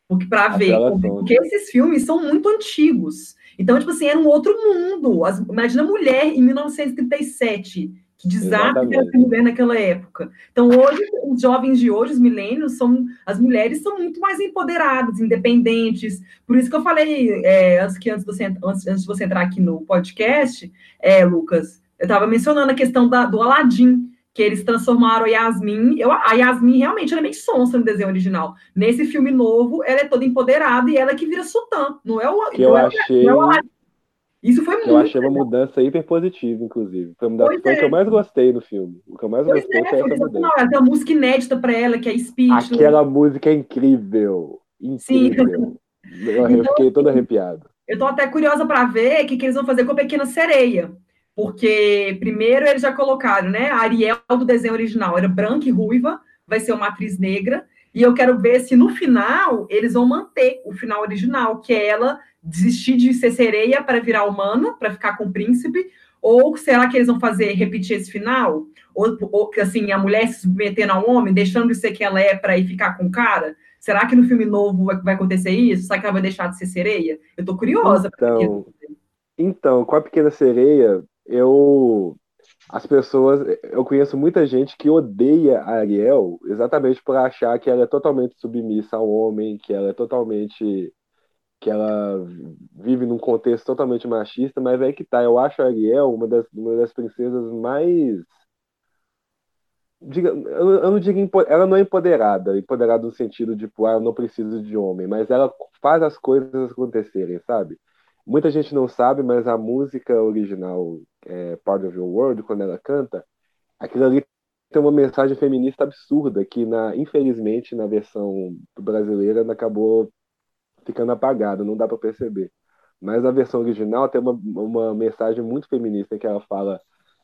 [SPEAKER 3] porque para
[SPEAKER 1] As
[SPEAKER 3] ver,
[SPEAKER 1] relações.
[SPEAKER 3] porque esses filmes são muito antigos. Então, tipo assim, era um outro mundo. As, imagina a mulher em mil novecentos e trinta e sete, que desastre que era
[SPEAKER 1] Exatamente.
[SPEAKER 3] ser mulher naquela época. Então, hoje, os jovens de hoje, os milênios, são, as mulheres são muito mais empoderadas, independentes. Por isso que eu falei, é, antes, que antes, de você, antes, antes de você entrar aqui no podcast, é, Lucas, eu estava mencionando a questão da, do Aladdin, que eles transformaram a Yasmin. Eu, a Yasmin realmente ela é meio sonsa no desenho original. Nesse filme novo, ela é toda empoderada e ela que vira sultã. Não é o,
[SPEAKER 1] Que
[SPEAKER 3] não
[SPEAKER 1] eu
[SPEAKER 3] é,
[SPEAKER 1] achei,
[SPEAKER 3] não é o Aladdin. Isso foi
[SPEAKER 1] que eu
[SPEAKER 3] muito
[SPEAKER 1] achei uma
[SPEAKER 3] legal.
[SPEAKER 1] mudança hiper positiva, inclusive. Foi, uma mudança,
[SPEAKER 3] Pois
[SPEAKER 1] foi o que eu
[SPEAKER 3] é,
[SPEAKER 1] mais gostei no filme. O que eu mais
[SPEAKER 3] pois
[SPEAKER 1] gostei
[SPEAKER 3] é,
[SPEAKER 1] foi
[SPEAKER 3] foi
[SPEAKER 1] essa
[SPEAKER 3] sensacional.
[SPEAKER 1] mudança.
[SPEAKER 3] Ela tem uma música inédita para ela, que é Speechless.
[SPEAKER 1] Aquela música é incrível.
[SPEAKER 3] Sim.
[SPEAKER 1] Incrível. Eu eu
[SPEAKER 3] Então,
[SPEAKER 1] fiquei todo arrepiado.
[SPEAKER 3] eu estou até curiosa para ver o que, que eles vão fazer com a Pequena Sereia. Porque, primeiro, eles já colocaram, né? A Ariel do desenho original era branca e ruiva, vai ser uma atriz negra. E eu quero ver se no final eles vão manter o final original, que é ela desistir de ser sereia para virar humana, para ficar com o príncipe. Ou será que eles vão fazer repetir esse final? Ou, ou assim, a mulher se submetendo ao homem, deixando de ser quem ela é para ir ficar com o cara? Será que no filme novo vai, vai acontecer isso? Será que ela vai deixar de ser sereia? Eu tô curiosa para ver.
[SPEAKER 1] Então, então, com a Pequena Sereia, eu as pessoas, eu conheço muita gente que odeia a Ariel exatamente por achar que ela é totalmente submissa ao homem, que ela é totalmente, que ela vive num contexto totalmente machista, mas é que tá, eu acho a Ariel uma das, uma das princesas mais, diga, eu eu não digo, empo- ela não é empoderada, empoderada no sentido de, tipo, ah, eu não preciso de homem, mas ela faz as coisas acontecerem, sabe? Muita gente não sabe, mas a música original, é, Part of Your World, quando ela canta, aquilo ali tem uma mensagem feminista absurda que, na, infelizmente, na versão brasileira acabou ficando apagada, não dá para perceber. Mas na versão original tem uma, uma mensagem muito feminista que ela fala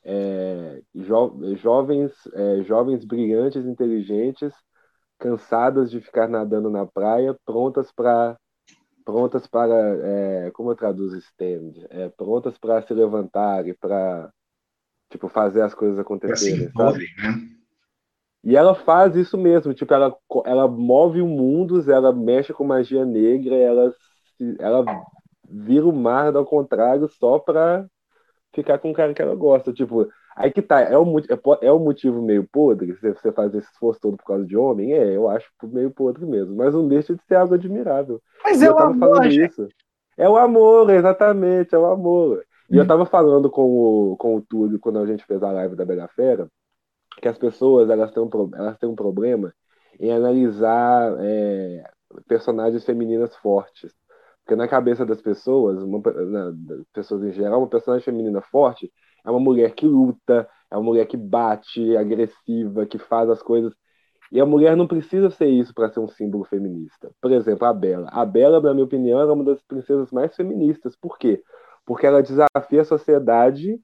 [SPEAKER 1] é, jo, jovens, é, jovens brilhantes, inteligentes, cansadas de ficar nadando na praia, prontas para prontas para é, como eu traduzo stand? É, prontas para se levantar e para tipo fazer as coisas
[SPEAKER 4] Para se
[SPEAKER 1] acontecerem, sabe?
[SPEAKER 4] imporem, né?
[SPEAKER 1] E ela faz isso mesmo, tipo, ela, ela move o mundo, ela mexe com magia negra, ela, se- ela vira o mar ao contrário só pra ficar com o cara que ela gosta. Tipo, aí que tá, é o, mo- é, po- é o motivo meio podre, se você fazer esse esforço todo por causa de homem, é, eu acho meio podre mesmo, mas não deixa de ser algo admirável.
[SPEAKER 2] Mas
[SPEAKER 1] E
[SPEAKER 2] é
[SPEAKER 1] eu
[SPEAKER 2] o
[SPEAKER 1] tava
[SPEAKER 2] amor,
[SPEAKER 1] falando
[SPEAKER 2] gente.
[SPEAKER 1] isso. É o amor, exatamente, é o amor. E eu tava falando com o, com o Túlio quando a gente fez a live da Bela Fera, que as pessoas elas têm um, pro- elas têm um problema em analisar é, personagens femininas fortes. Porque na cabeça das pessoas, uma, pe- na- das pessoas em geral, uma personagem feminina forte é uma mulher que luta, é uma mulher que bate, agressiva, que faz as coisas. E a mulher não precisa ser isso para ser um símbolo feminista. Por exemplo, a Bela. A Bela, na minha opinião, é uma das princesas mais feministas. Por quê? Porque ela desafia a sociedade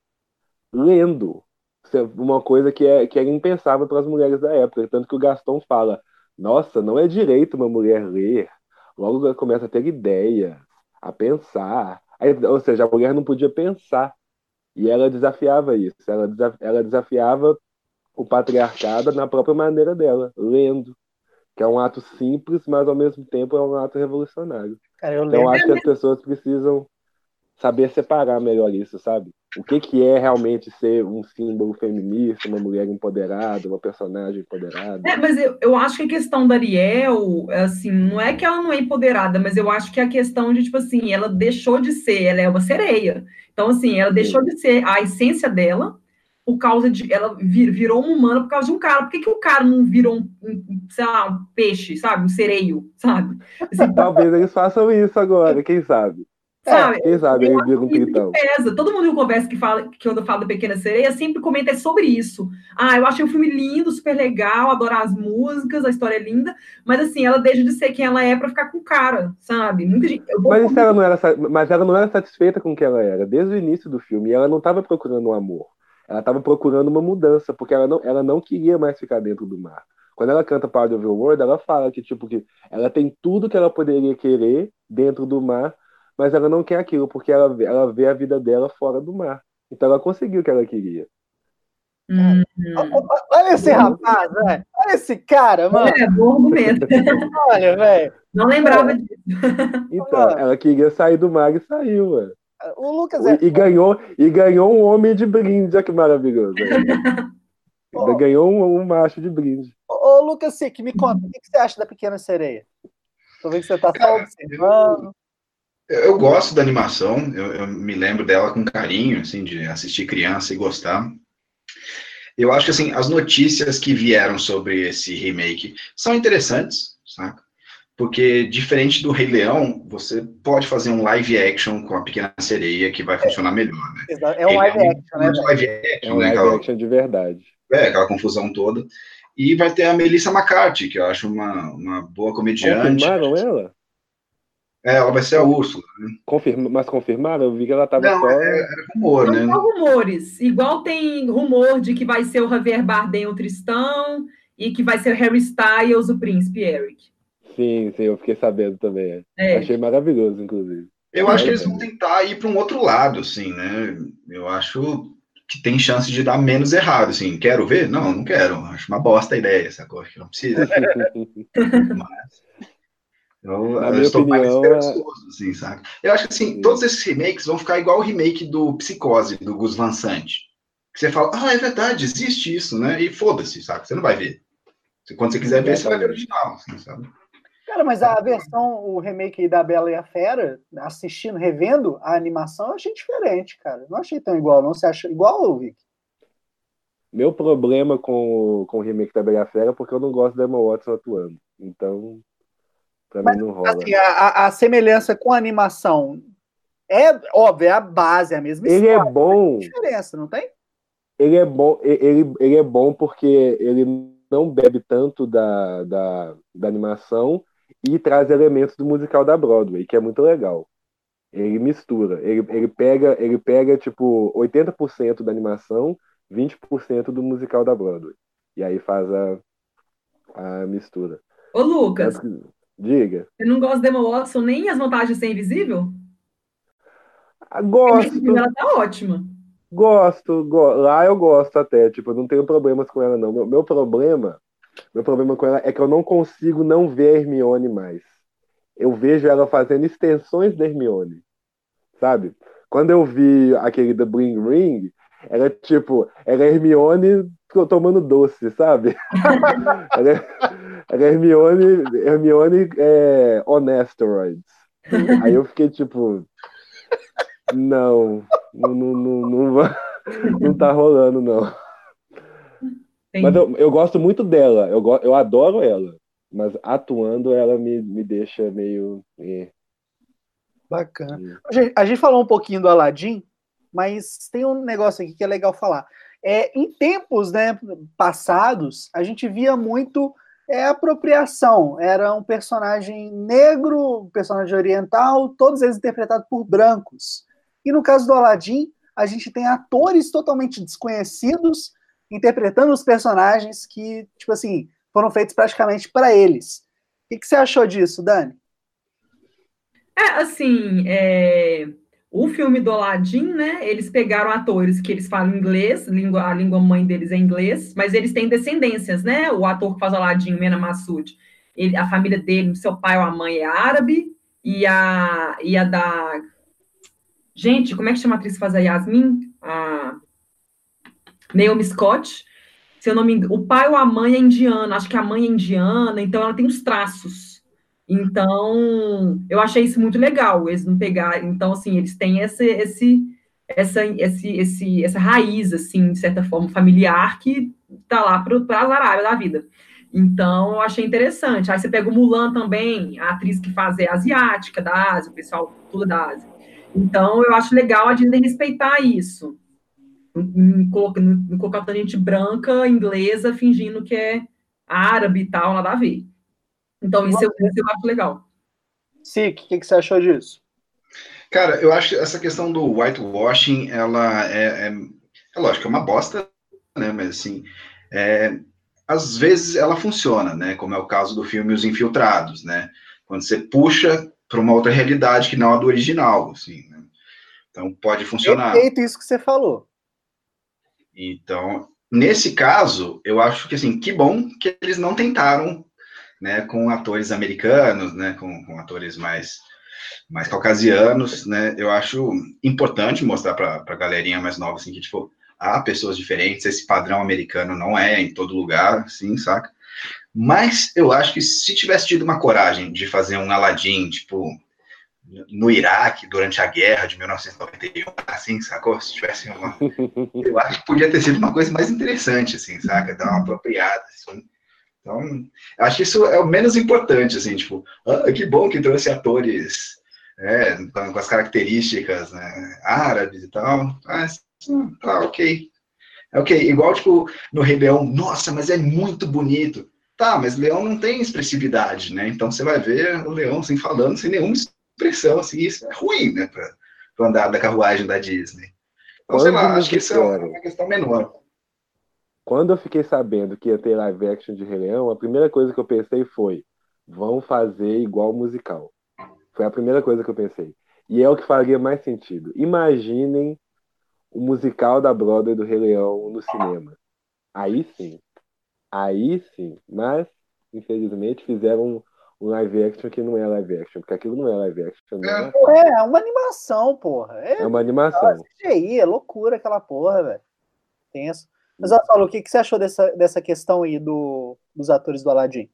[SPEAKER 1] lendo. Isso é uma coisa que, é, que era impensável para as mulheres da época. Tanto que o Gaston fala: nossa, não é direito uma mulher ler. Logo ela começa a ter ideias, a pensar. Aí, ou seja, a mulher não podia pensar. E ela desafiava isso. Ela, desaf ela desafiava o patriarcado na própria maneira dela, lendo. Que é um ato simples, mas ao mesmo tempo é um ato revolucionário.
[SPEAKER 2] Cara, eu
[SPEAKER 1] Então, eu
[SPEAKER 2] lembro.
[SPEAKER 1] acho que as pessoas precisam saber separar melhor isso, sabe? O que que é realmente ser um símbolo feminista, uma mulher empoderada, uma personagem empoderada.
[SPEAKER 3] É, mas eu, eu acho que a questão da Ariel, assim, não é que ela não é empoderada, mas eu acho que a questão de, tipo assim, ela deixou de ser, ela é uma sereia. Então, assim, ela deixou
[SPEAKER 1] Sim.
[SPEAKER 3] de ser a essência dela por causa de. Ela vir, virou uma humana por causa de um cara. Por que, que o cara não virou um, um, sei lá, um peixe, sabe? Um sereio, sabe? Assim,
[SPEAKER 1] Talvez eles façam isso agora, quem sabe?
[SPEAKER 2] É,
[SPEAKER 3] sabe?
[SPEAKER 1] Quem sabe
[SPEAKER 3] Eu
[SPEAKER 1] ele
[SPEAKER 3] acho
[SPEAKER 1] vira um
[SPEAKER 3] que isso que
[SPEAKER 1] tritão.
[SPEAKER 3] pesa. Todo mundo que eu converso que fala, que quando eu falo da Pequena Sereia, sempre comenta sobre isso. Ah, eu achei o filme lindo, super legal, adoro as músicas, a história é linda, mas assim, ela deixa de ser quem ela é para ficar com o cara, sabe? Muita gente. Eu vou
[SPEAKER 1] Mas, isso ela não era, sa- mas ela não era satisfeita com o que ela era. Desde o início do filme, e ela não estava procurando um amor. Ela estava procurando uma mudança, porque ela não, ela não queria mais ficar dentro do mar. Quando ela canta Part of Your World, ela fala que, tipo, que ela tem tudo que ela poderia querer dentro do mar, mas ela não quer aquilo, porque ela, vê- ela vê a vida dela fora do mar. Então ela conseguiu o que ela queria.
[SPEAKER 3] Hum,
[SPEAKER 2] Olha esse
[SPEAKER 1] Entendeu?
[SPEAKER 2] rapaz, velho. Olha esse cara, mano.
[SPEAKER 3] É, bom argumento.
[SPEAKER 2] Olha, velho.
[SPEAKER 3] Não lembrava disso.
[SPEAKER 1] Então,
[SPEAKER 2] Mano.
[SPEAKER 1] ela queria sair do mar e saiu, mano.
[SPEAKER 2] O Lucas é.
[SPEAKER 1] E, e ganhou, e ganhou um homem de brinde, olha que maravilhoso. Ainda
[SPEAKER 2] Ô,
[SPEAKER 1] ganhou um, um macho de brinde.
[SPEAKER 2] ô, ô, Lucas Sick, me conta, o que que você acha da Pequena Sereia? Tô vendo que você tá só
[SPEAKER 4] Cara,
[SPEAKER 2] observando.
[SPEAKER 4] Eu, eu gosto da animação, eu, eu me lembro dela com carinho, assim, de assistir criança e gostar. Eu acho que, assim, as notícias que vieram sobre esse remake são interessantes, saca? Porque, diferente do Rei Leão, você pode fazer um live action com a Pequena Sereia que vai funcionar melhor, né?
[SPEAKER 2] É um live
[SPEAKER 4] Rei Leão
[SPEAKER 2] action, né,
[SPEAKER 4] é um
[SPEAKER 2] velho?
[SPEAKER 4] live
[SPEAKER 1] É
[SPEAKER 4] action,
[SPEAKER 1] um
[SPEAKER 4] né?
[SPEAKER 1] live
[SPEAKER 4] Aquela,
[SPEAKER 1] action de verdade.
[SPEAKER 4] é, aquela confusão toda. E vai ter a Melissa McCarthy, que eu acho uma, uma boa comediante.
[SPEAKER 1] Confirmaram ela?
[SPEAKER 4] É, ela vai ser a Úrsula.
[SPEAKER 1] Confirma, mas confirmaram? Eu vi que ela tava
[SPEAKER 4] Não,
[SPEAKER 1] só.
[SPEAKER 4] é, era rumor,
[SPEAKER 3] São
[SPEAKER 4] né?
[SPEAKER 3] só rumores. Igual tem rumor de que vai ser o Javier Bardem o Tristão e que vai ser o Harry Styles o Príncipe Eric.
[SPEAKER 1] Sim, sim, eu fiquei sabendo também.
[SPEAKER 3] É.
[SPEAKER 1] Achei maravilhoso, inclusive.
[SPEAKER 4] Eu acho que
[SPEAKER 1] Olha,
[SPEAKER 4] eles vão tentar ir para um outro lado, assim, né? Eu acho que tem chance de dar menos errado, assim. Quero ver? Não, não quero. Acho uma bosta a ideia, essa coisa que não precisa. Mas eu,
[SPEAKER 1] Na
[SPEAKER 4] eu
[SPEAKER 1] minha
[SPEAKER 4] estou mais
[SPEAKER 1] opinião, a-
[SPEAKER 4] esperançoso, assim, sabe? Eu acho que, assim, todos esses remakes vão ficar igual o remake do Psicose, do Gus Van Sant. Que você fala, ah, é verdade, existe isso, né? E foda-se, sabe? Você não vai ver. Quando você quiser ver, você vai ver o
[SPEAKER 1] exatamente.
[SPEAKER 4] original, assim, sabe?
[SPEAKER 2] Cara, mas a versão, o remake aí da Bela e a Fera, assistindo, revendo a animação, eu achei diferente, cara. Não achei tão igual, não. Você acha igual, Vic?
[SPEAKER 1] Meu problema com, o- com o remake da Bela e a Fera é porque eu não gosto da Emma Watson atuando. Então, pra
[SPEAKER 2] Mas,
[SPEAKER 1] mim não rola.
[SPEAKER 2] assim, a, a- a semelhança com a animação é, óbvio, é a base, é a mesma
[SPEAKER 1] Ele é
[SPEAKER 2] história.
[SPEAKER 1] bom,
[SPEAKER 2] Tem diferença, não tem?
[SPEAKER 1] ele é bom, ele, ele é bom porque ele não bebe tanto da, da, da animação e traz elementos do musical da Broadway, que é muito legal. Ele mistura, ele, ele pega, ele pega tipo oitenta por cento da animação, vinte por cento do musical da Broadway. E aí faz a, a mistura.
[SPEAKER 3] Ô, Lucas,
[SPEAKER 1] Tanto que, diga.
[SPEAKER 3] você não gosta da Emma Watson nem as vantagens de ser invisível?
[SPEAKER 1] Ah,
[SPEAKER 3] Invisível,
[SPEAKER 1] gosto,
[SPEAKER 3] ela tá ótima.
[SPEAKER 1] gosto, go- lá eu gosto até, tipo, eu não tenho problemas com ela não. Meu, meu problema, meu problema com ela é que eu não consigo não ver a Hermione mais. Eu vejo ela fazendo extensões da Hermione, sabe? Quando eu vi aquele The Bling Ring, era tipo, era a Hermione tomando doce, sabe? Era, era Hermione, Hermione é, on asteroids. Aí eu fiquei tipo, não, não, não, não, não, vai- não tá rolando, não. Mas
[SPEAKER 3] Entendi.
[SPEAKER 1] eu, eu gosto muito dela, eu, go- eu adoro ela, mas atuando ela me, me deixa meio. eh,
[SPEAKER 2] Bacana.
[SPEAKER 1] hum.
[SPEAKER 2] Gente, a gente falou um pouquinho do Aladdin, mas tem um negócio aqui que é legal falar. É, em tempos, né, passados, a gente via muito é, apropriação. Era um personagem negro, um personagem oriental, todos eles interpretados por brancos. E no caso do Aladdin, a gente tem atores totalmente desconhecidos interpretando os personagens que, tipo assim, foram feitos praticamente para eles. O que, que você achou disso, Dani?
[SPEAKER 3] É, assim, é, o filme do Aladdin, né? Eles pegaram atores que eles falam inglês, língua, a língua mãe deles é inglês, mas eles têm descendências, né? O ator que faz o Aladdin, Mena Massoud, ele, a família dele, seu pai ou a mãe é árabe, e a, e a da. Gente, como é que chama a atriz que faz a Yasmin? A Naomi Scott. Se eu não me engano, o pai ou a mãe é indiana, acho que a mãe é indiana, então ela tem uns traços. Então, eu achei isso muito legal, eles não pegarem. Então, assim, eles têm esse, esse, essa, esse, esse, essa raiz, assim, de certa forma, familiar, que tá lá para as Arábias da vida. Então, eu achei interessante. Aí você pega o Mulan também, a atriz que faz é asiática, da Ásia, o pessoal tudo da Ásia. Então, eu acho legal a Disney respeitar isso. Não colocar tanta gente branca, inglesa, fingindo que é árabe e tal, nada a ver. Então, isso eu, isso eu acho legal.
[SPEAKER 2] Sick, o que, que você achou disso?
[SPEAKER 4] Cara, eu acho que essa questão do whitewashing, ela é, é, é lógico, é uma bosta, né? Mas assim, é, às vezes ela funciona, né? Como é o caso do filme Os Infiltrados, né? Quando você puxa para uma outra realidade que não a do original, assim, né? Então pode funcionar.
[SPEAKER 2] Perfeito isso que você falou.
[SPEAKER 4] Então, nesse caso, eu acho que, assim, que bom que eles não tentaram, né, com atores americanos, né, com, com atores mais, mais caucasianos, né, eu acho importante mostrar para a galerinha mais nova, assim, que, tipo, há pessoas diferentes, esse padrão americano não é em todo lugar, assim, saca? Mas eu acho que se tivesse tido uma coragem de fazer um Aladdin, tipo, no Iraque, durante a guerra de mil novecentos e noventa e um, assim, sacou? Se tivesse uma... Eu acho que podia ter sido uma coisa mais interessante, assim, saca? Dar uma apropriada, assim. Então, eu acho que isso é o menos importante, assim, tipo, ah, que bom que trouxe atores é, com as características, né, árabes e tal. Ah, tá, ok. É ok, igual, tipo, no Rei Leão, nossa, mas é muito bonito. Tá, mas Leão não tem expressividade, né? Então você vai ver o Leão, assim, falando sem nenhuma expressão, assim, isso é ruim, né, para o andar da carruagem da Disney. Então, sei
[SPEAKER 1] Quando
[SPEAKER 4] lá,
[SPEAKER 1] me
[SPEAKER 4] acho que isso é
[SPEAKER 1] disseram,
[SPEAKER 4] uma questão menor.
[SPEAKER 1] quando eu fiquei sabendo que ia ter live action de Rei Leão, a primeira coisa que eu pensei foi, vão fazer igual musical. Foi a primeira coisa que eu pensei. E é o que faria mais sentido. Imaginem o musical da Broadway do Rei Leão no cinema. Aí sim. Aí sim. Mas, infelizmente, fizeram um, um live action que não é live action. Porque aquilo não é live action, não.
[SPEAKER 4] É.
[SPEAKER 2] É, é uma animação, porra. É,
[SPEAKER 1] É uma animação.
[SPEAKER 2] C G I, é loucura aquela porra, velho. Tenso. Mas, ó, Paulo, o que, que você achou dessa, dessa questão aí do, dos atores do Aladdin?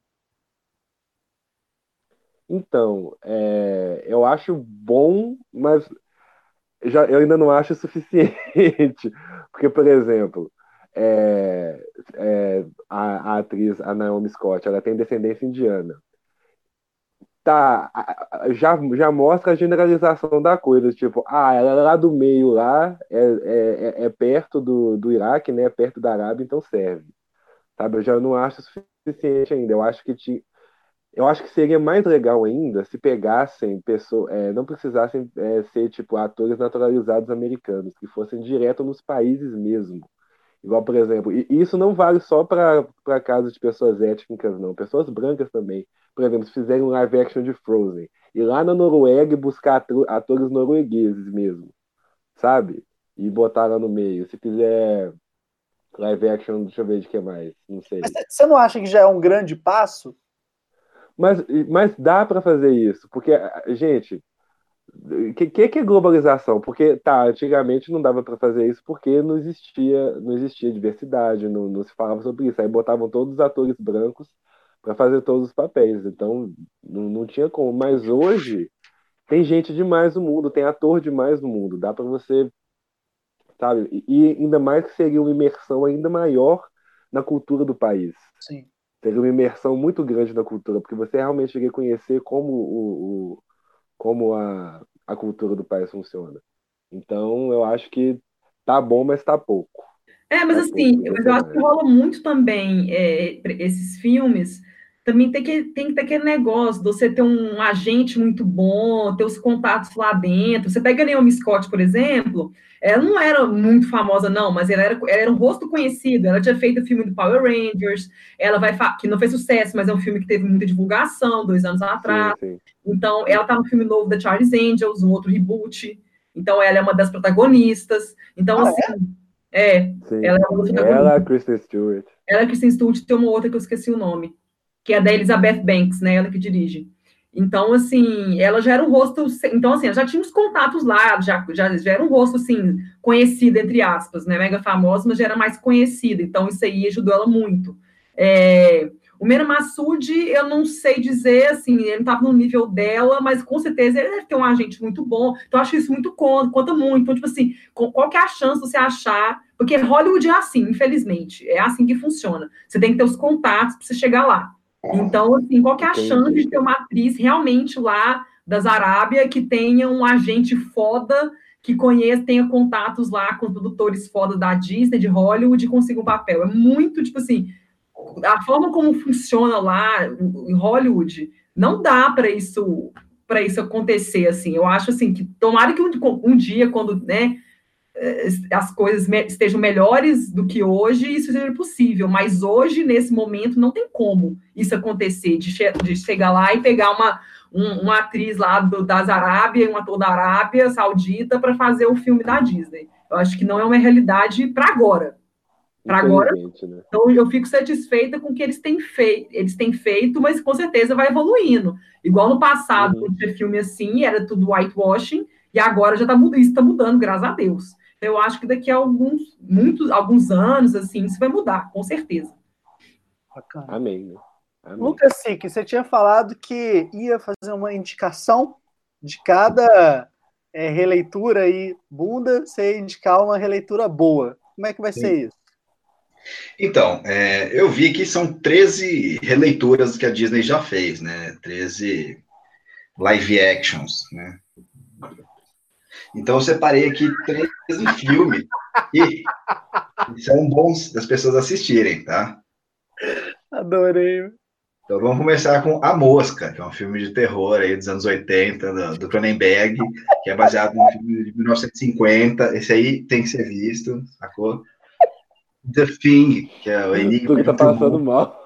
[SPEAKER 1] Então, é, eu acho bom, mas já, eu ainda não acho suficiente. Porque, por exemplo, é, é, a, a atriz, a Naomi Scott, ela tem descendência indiana. Tá, a- a- já, já mostra a generalização da coisa, tipo, ah, ela é lá do meio lá, é, é, é é perto do, do Iraque, né, é perto da Arábia, então serve, sabe? Eu já não acho suficiente ainda, eu acho que ti- eu acho que seria mais legal ainda se pegassem pessoas, é, não precisassem é, ser, tipo, atores naturalizados americanos, que fossem direto nos países mesmo. Igual, por exemplo, e isso não vale só para casos de pessoas étnicas, não. Pessoas brancas também. Por exemplo, se fizerem um live action de Frozen, ir lá na Noruega e buscar atu- atores noruegueses mesmo, sabe? E botar lá no meio. Se fizer live action, deixa eu ver de que mais, não
[SPEAKER 2] Mas
[SPEAKER 1] sei.
[SPEAKER 2] você não acha que já é um grande passo?
[SPEAKER 1] Mas, mas dá para fazer isso, porque, gente, o que, que, que é globalização? Porque, tá, antigamente não dava para fazer isso porque não existia, não existia diversidade, não, não se falava sobre isso. Aí botavam todos os atores brancos para fazer todos os papéis. Então, não, não tinha como. Mas hoje, tem gente demais no mundo, tem ator demais no mundo. Dá para você, sabe? E e ainda mais que seria uma imersão ainda maior na cultura do país.
[SPEAKER 2] Sim.
[SPEAKER 1] Seria uma imersão muito grande na cultura, porque você realmente iria conhecer como o, o como a, a cultura do país funciona. Então, eu acho que tá bom, mas tá pouco.
[SPEAKER 3] É, mas
[SPEAKER 1] Tá pouco
[SPEAKER 3] assim,
[SPEAKER 1] dos
[SPEAKER 3] mas eu acho que
[SPEAKER 1] personagens.
[SPEAKER 3] rola muito também é, esses filmes. Também tem que, tem que ter aquele negócio de você ter um agente muito bom, ter os contatos lá dentro. Você pega a Naomi Scott, por exemplo, ela não era muito famosa, não, mas ela era, ela era um rosto conhecido. Ela tinha feito o filme do Power Rangers, ela vai que não fez sucesso, mas é um filme que teve muita divulgação dois anos
[SPEAKER 1] Sim,
[SPEAKER 3] atrás.
[SPEAKER 1] sim.
[SPEAKER 3] Então, ela tá no filme novo da Charlie's Angels, um outro reboot. Então, ela é uma das protagonistas. Então,
[SPEAKER 2] Ah,
[SPEAKER 3] assim,
[SPEAKER 2] é?
[SPEAKER 3] é,
[SPEAKER 1] Sim.
[SPEAKER 3] ela é uma das
[SPEAKER 1] Ela, a
[SPEAKER 3] protagonistas.
[SPEAKER 1] Kristen Stewart.
[SPEAKER 3] Ela, Kristen Stewart, tem uma outra que eu esqueci o nome, que é da Elizabeth Banks, né? Ela que dirige. Então, assim, ela já era um rosto. Então, assim, ela já tinha uns contatos lá, já, já, já era um rosto, assim, conhecido, entre aspas, né? Mega famosa, mas já era mais conhecida. Então, isso aí ajudou ela muito. É, o Mena Massoud, eu não sei dizer, assim, ele não estava no nível dela, mas com certeza ele deve ter um agente muito bom. Então, eu acho isso muito conta, conta muito. Então, tipo assim, qual que é a chance de você achar? Porque Hollywood é assim, infelizmente. É assim que funciona. Você tem que ter os contatos para você chegar lá. Então, assim, qual que é a chance
[SPEAKER 1] Entendi.
[SPEAKER 3] de ter uma atriz realmente lá das Arábia que tenha um agente foda, que conheça, tenha contatos lá com produtores foda da Disney, de Hollywood, e consiga um papel? É muito, tipo assim, a forma como funciona lá em Hollywood, não dá para isso para isso acontecer, assim. Eu acho, assim, que tomara que um, um dia, quando, né, as coisas me, estejam melhores do que hoje, isso seja possível. Mas hoje, nesse momento, não tem como isso acontecer, de, che de chegar lá e pegar uma, um, uma atriz lá do, das Arábia, um ator da Arábia Saudita para fazer o filme da Disney. Eu acho que não é uma realidade para agora. Para agora,
[SPEAKER 1] Infelizmente, né?
[SPEAKER 3] então eu fico satisfeita com o que eles têm feito, eles têm feito, mas com certeza vai evoluindo. Igual no passado,
[SPEAKER 1] Uhum.
[SPEAKER 3] quando tinha filme assim, era tudo whitewashing, e agora já tá mudando, isso está mudando, graças a Deus. Eu acho que daqui a alguns, muitos, alguns anos, assim, isso vai mudar, com certeza.
[SPEAKER 2] Bacana.
[SPEAKER 1] Amém, né? Amém.
[SPEAKER 2] Lucas Sick, você tinha falado que ia fazer uma indicação de cada é, releitura aí, bunda, você ia indicar uma releitura boa. Como é que vai ser isso?
[SPEAKER 4] Então, é, eu vi que são treze releituras que a Disney já fez, né? treze live actions, né? Então eu separei aqui treze filmes que são bons das pessoas assistirem, tá?
[SPEAKER 2] Adorei.
[SPEAKER 4] Então vamos começar com A Mosca, que é um filme de terror aí dos anos oitenta, do, do Cronenberg, que é baseado num filme de mil novecentos e cinquenta. Esse aí tem que ser visto, sacou? The Thing, que é o
[SPEAKER 1] Tu
[SPEAKER 4] Enigma
[SPEAKER 1] que
[SPEAKER 4] de
[SPEAKER 1] tá
[SPEAKER 4] Outro
[SPEAKER 1] passando
[SPEAKER 4] Mundo.
[SPEAKER 1] mal.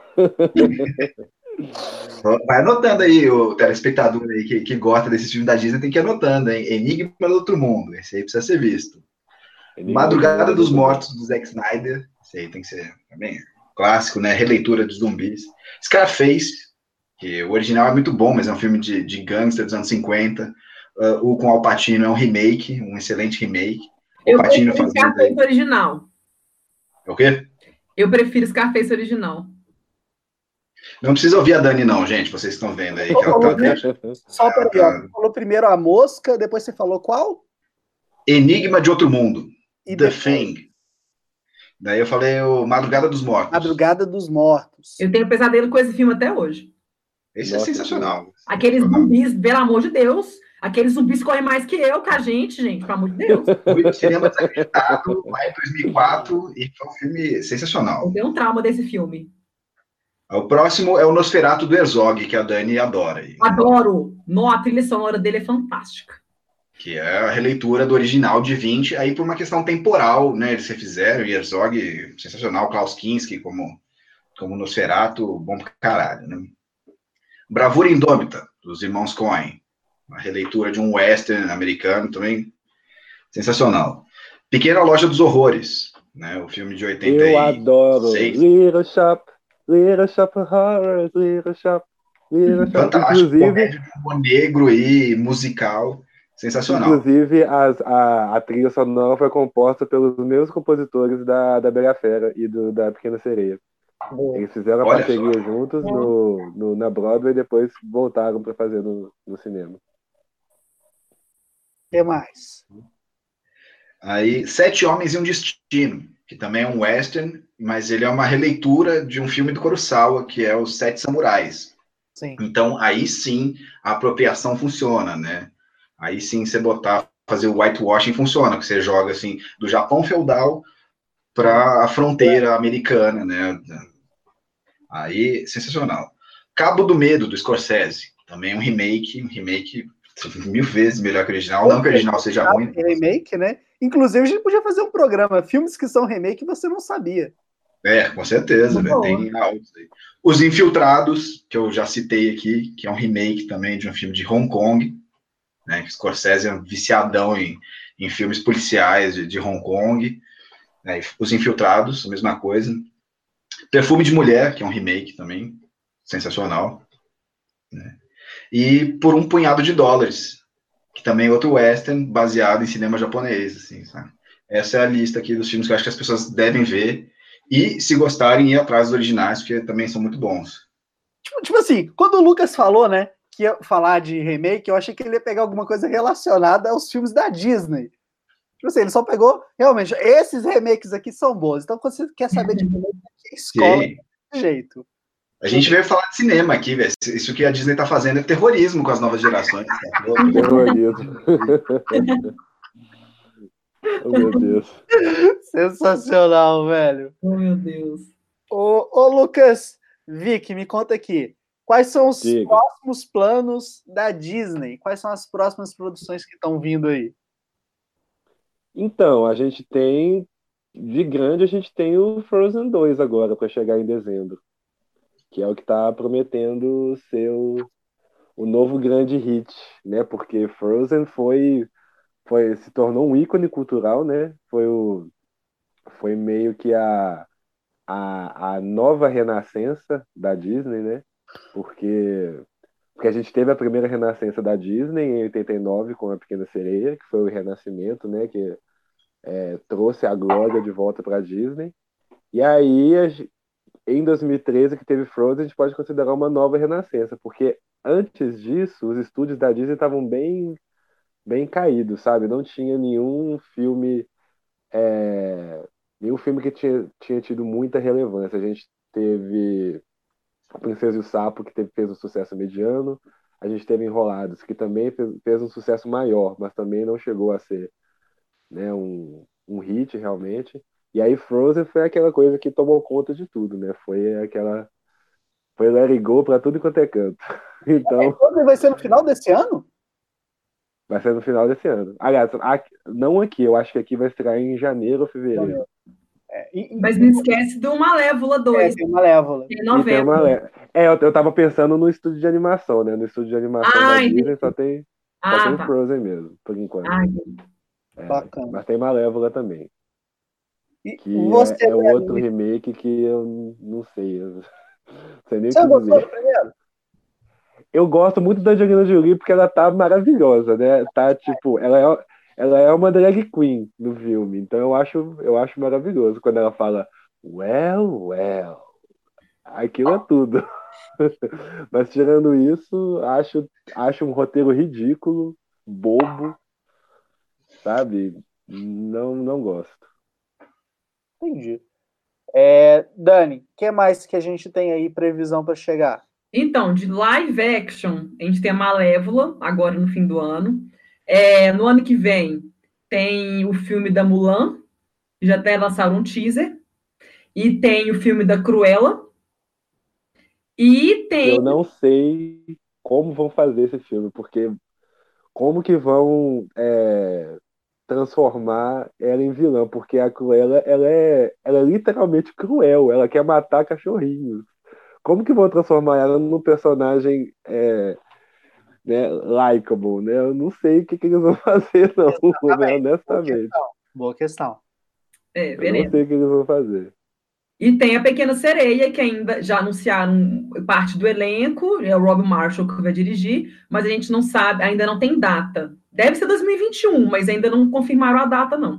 [SPEAKER 4] Vai anotando aí, o telespectador aí que, que gosta desse filme da Disney, tem que ir anotando, hein? Enigma do Outro Mundo, esse aí precisa ser visto.
[SPEAKER 1] Enigma de
[SPEAKER 4] Madrugada
[SPEAKER 1] Mundo,
[SPEAKER 4] dos
[SPEAKER 1] muito bom.
[SPEAKER 4] Mortos, do Zack Snyder, esse aí tem que ser também clássico, né? Releitura de zumbis. Scarface, que o original é muito bom, mas é um filme de, de gangster dos anos cinquenta. Uh, o com Al Pacino é um remake, um excelente remake. O
[SPEAKER 3] Eu
[SPEAKER 4] Pacino
[SPEAKER 3] prefiro
[SPEAKER 4] fazendo
[SPEAKER 3] Scarface
[SPEAKER 4] aí.
[SPEAKER 3] original.
[SPEAKER 4] É o quê?
[SPEAKER 3] Eu prefiro Scarface original.
[SPEAKER 4] Não precisa ouvir a Dani, não, gente. Vocês estão vendo aí que ela
[SPEAKER 2] Ô,
[SPEAKER 4] tá.
[SPEAKER 2] Lucas, só
[SPEAKER 4] ela
[SPEAKER 2] peraí, ó.
[SPEAKER 4] tá...
[SPEAKER 2] Você falou primeiro a mosca, depois você falou qual?
[SPEAKER 4] Enigma de Outro Mundo.
[SPEAKER 2] E
[SPEAKER 4] The
[SPEAKER 2] depois?
[SPEAKER 4] Thing. Daí eu falei o Madrugada dos Mortos.
[SPEAKER 2] Madrugada dos Mortos.
[SPEAKER 3] Eu tenho pesadelo com esse filme até hoje.
[SPEAKER 4] Esse é
[SPEAKER 1] Nossa
[SPEAKER 4] sensacional.
[SPEAKER 1] Senhora.
[SPEAKER 3] Aqueles
[SPEAKER 4] Sensacional.
[SPEAKER 3] zumbis, pelo amor de Deus. Aqueles zumbis correm mais que eu, que a gente, gente, pelo amor de Deus.
[SPEAKER 4] Fui no cinema desacreditado lá em dois mil e quatro e foi um filme sensacional.
[SPEAKER 3] Eu tenho um trauma desse filme.
[SPEAKER 4] O próximo é o Nosferatu do Herzog, que a Dani adora. Aí, né?
[SPEAKER 3] Adoro. No, a trilha sonora dele é fantástica.
[SPEAKER 4] Que é a releitura do original de vinte, aí por uma questão temporal, né? Eles refizeram, e Herzog, sensacional, Klaus Kinski como, como Nosferatu, bom pra caralho, né? Bravura Indômita, dos irmãos Coen. Uma releitura de um western americano também sensacional. Pequena Loja dos Horrores, né? O filme de oitenta e seis.
[SPEAKER 1] Eu adoro. Little Shop, Little Shop of Horrors, Little Shop, Little Shop.
[SPEAKER 4] Fantástico,
[SPEAKER 1] Inclusive,
[SPEAKER 4] comédia de humor negro e musical, sensacional.
[SPEAKER 1] inclusive as, a, a trilha sonora foi composta pelos meus compositores da, da Bela Fera e do, da Pequena Sereia. Eles fizeram a
[SPEAKER 4] Olha
[SPEAKER 1] parceria
[SPEAKER 4] só.
[SPEAKER 1] juntos no, no, na Broadway e depois voltaram para fazer no, no cinema.
[SPEAKER 2] O que mais?
[SPEAKER 4] Aí, Sete Homens e um Destino, que também é um western, mas ele é uma releitura de um filme do Kurosawa, que é Os Sete Samurais.
[SPEAKER 2] Sim.
[SPEAKER 4] Então, aí sim, a apropriação funciona, né? Aí sim, você botar, fazer o whitewashing funciona, que você joga, assim, do Japão feudal para a fronteira americana, né? Aí, sensacional. Cabo do Medo, do Scorsese, também é um remake, um remake mil vezes melhor que o original, não que o original seja ruim.
[SPEAKER 2] Remake, né? Inclusive, a gente podia fazer um programa, filmes que são remake e você não sabia.
[SPEAKER 4] É, com certeza,
[SPEAKER 3] Muito
[SPEAKER 4] velho, tem altos aí. Os Infiltrados, que eu já citei aqui, que é um remake também de um filme de Hong Kong, né, que Scorsese é um viciadão em, em filmes policiais de, de Hong Kong, né, Os Infiltrados, a mesma coisa. Perfume de Mulher, que é um remake também, sensacional, né, e Por um Punhado de Dólares, que também é outro western baseado em cinema japonês, assim, sabe? Essa é a lista aqui dos filmes que eu acho que as pessoas devem ver, e, se gostarem, ir atrás dos originais, porque também são muito bons.
[SPEAKER 2] Tipo, tipo assim, quando o Lucas falou, né, que ia falar de remake, eu achei que ele ia pegar alguma coisa relacionada aos filmes da Disney. Tipo assim, ele só pegou, realmente, esses remakes aqui são bons. Então, quando você quer saber de remake, escola
[SPEAKER 4] Sim.
[SPEAKER 2] desse jeito.
[SPEAKER 4] A gente veio falar de cinema aqui, velho. Isso que a Disney tá fazendo é terrorismo com as novas gerações. Tá?
[SPEAKER 1] Terrorismo. Oh, meu Deus.
[SPEAKER 2] Sensacional, velho.
[SPEAKER 3] Oh, meu Deus.
[SPEAKER 2] Ô, ô Lucas, Vic, me conta aqui. Quais são os
[SPEAKER 1] Diga.
[SPEAKER 2] próximos planos da Disney? Quais são as próximas produções que estão vindo aí?
[SPEAKER 1] Então, a gente tem, de grande, a gente tem o Frozen dois agora para chegar em dezembro, que é o que está prometendo ser o, o novo grande hit, né? Porque Frozen foi, foi, se tornou um ícone cultural, né? Foi, o, foi meio que a, a, a nova renascença da Disney, né? Porque, porque a gente teve a primeira renascença da Disney em oitenta e nove com A Pequena Sereia, que foi o renascimento, né? Que é, trouxe a glória de volta para a Disney. E aí, a gen- em dois mil e treze, que teve Frozen, a gente pode considerar uma nova renascença, porque antes disso, os estúdios da Disney estavam bem, bem caídos, sabe? Não tinha nenhum filme, é, nenhum filme que tinha, tinha tido muita relevância. A gente teve A Princesa e o Sapo, que teve, fez um sucesso mediano. A gente teve Enrolados, que também fez, fez um sucesso maior, mas também não chegou a ser, né, um, um hit realmente. E aí Frozen foi aquela coisa que tomou conta de tudo, né? Foi aquela. Foi Let It Go pra tudo quanto é canto. Então,
[SPEAKER 2] Frozen vai ser no final desse ano?
[SPEAKER 1] vai ser no final desse ano. Aliás, aqui- não aqui, eu acho que aqui vai estrear em janeiro ou fevereiro.
[SPEAKER 2] É, e, e-
[SPEAKER 3] Mas não esquece do Malévola
[SPEAKER 2] é,
[SPEAKER 3] dois,
[SPEAKER 2] tem Malévola.
[SPEAKER 3] que é
[SPEAKER 1] E tem
[SPEAKER 3] novembro.
[SPEAKER 1] uma. le- É, eu, eu tava pensando no estúdio de animação, né? No estúdio de animação da
[SPEAKER 3] Ah,
[SPEAKER 1] Disney
[SPEAKER 3] entendi.
[SPEAKER 1] só tem, só
[SPEAKER 3] Ah,
[SPEAKER 1] tem
[SPEAKER 3] tá.
[SPEAKER 1] Frozen mesmo, por enquanto.
[SPEAKER 3] Ah, entendi.
[SPEAKER 1] É,
[SPEAKER 2] Bacana.
[SPEAKER 1] mas tem Malévola também,
[SPEAKER 2] E
[SPEAKER 1] que
[SPEAKER 2] você,
[SPEAKER 1] é, é outro
[SPEAKER 2] Dani,
[SPEAKER 1] remake que eu n- não sei, eu não sei nem o
[SPEAKER 2] você
[SPEAKER 1] que
[SPEAKER 2] gostou
[SPEAKER 1] dizer.
[SPEAKER 2] do primeiro?
[SPEAKER 1] Eu gosto muito da Angelina Jolie porque ela tá maravilhosa, né? Tá tipo, ela é, ela é uma drag queen no filme, então eu acho, eu acho maravilhoso quando ela fala well, well, aquilo é tudo. Mas tirando isso, acho, acho um roteiro ridículo, bobo, sabe? Não, não gosto.
[SPEAKER 2] Entendi. É, Dani, o que mais que a gente tem aí previsão para chegar?
[SPEAKER 3] Então, de live action, a gente tem a Malévola, agora no fim do ano. É, no ano que vem, tem o filme da Mulan, já até lançaram um teaser. E tem o filme da Cruella. E tem.
[SPEAKER 1] Eu não sei como vão fazer esse filme, porque como que vão é, transformar ela em vilã, porque a Cruella, ela é, ela é literalmente cruel, ela quer matar cachorrinhos. Como que vão transformar ela num personagem é, né, likable, né? Eu não sei o que, que eles vão fazer, não, né,
[SPEAKER 2] Exatamente. Boa
[SPEAKER 1] honestamente.
[SPEAKER 2] questão. Boa questão.
[SPEAKER 3] É,
[SPEAKER 1] Eu não
[SPEAKER 3] beleza.
[SPEAKER 1] sei o que eles vão fazer.
[SPEAKER 3] E tem a Pequena Sereia, que ainda já anunciaram parte do elenco, é o Rob Marshall que vai dirigir, mas a gente não sabe, ainda não tem data. Deve ser dois mil e vinte e um, mas ainda não confirmaram a data, não.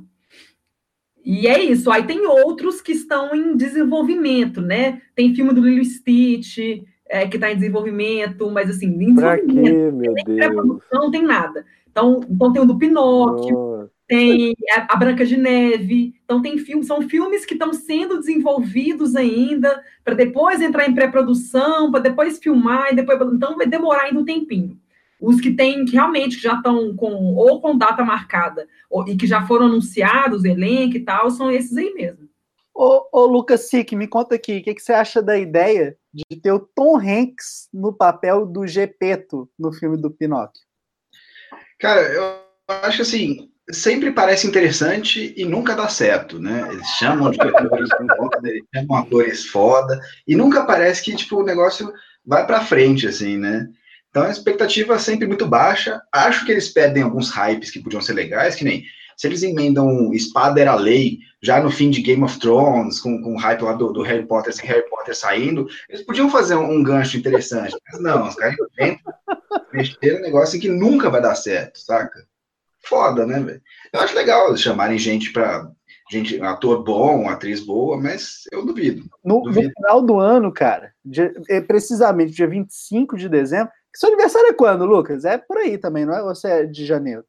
[SPEAKER 3] E é isso. Aí tem outros que estão em desenvolvimento, né? Tem filme do Lilo e Stitch, é, que está em desenvolvimento, mas assim, em
[SPEAKER 1] Pra
[SPEAKER 3] desenvolvimento,
[SPEAKER 1] quê, meu
[SPEAKER 3] nem
[SPEAKER 1] Deus?
[SPEAKER 3] pré-produção, não tem nada. Então, então tem o do Pinóquio,
[SPEAKER 1] Nossa.
[SPEAKER 3] tem a, a Branca de Neve, então tem filmes, são filmes que estão sendo desenvolvidos ainda, para depois entrar em pré-produção, para depois filmar, e depois, então vai demorar ainda um tempinho. Os que tem que realmente já estão com ou com data marcada ou, e que já foram anunciados, elenco e tal, são esses aí mesmo.
[SPEAKER 2] Ô, ô Lucas Sick, me conta aqui, o que, que você acha da ideia de ter o Tom Hanks no papel do Gepeto no filme do Pinóquio?
[SPEAKER 4] Cara, eu acho assim, sempre parece interessante e nunca dá certo, né? Eles chamam de atores foda, eles chamam atores foda, e nunca parece que, tipo, o negócio vai pra frente, assim, né? Então a expectativa é sempre muito baixa. Acho que eles perdem alguns hypes que podiam ser legais, que nem se eles emendam Espada era Lei já no fim de Game of Thrones, com, com o hype lá do, do Harry Potter, sem Harry Potter saindo, eles podiam fazer um, um gancho interessante. Mas não, os caras inventam, mexeram um negócio em que nunca vai dar certo, saca? Foda, né, velho? Eu acho legal eles chamarem gente pra. Gente, um ator bom, uma atriz boa, mas eu duvido.
[SPEAKER 2] No, no
[SPEAKER 4] duvido.
[SPEAKER 2] final do ano, cara, dia, é precisamente dia vinte e cinco de dezembro. Seu aniversário é quando, Lucas? É por aí também, não é? Ou você é de janeiro?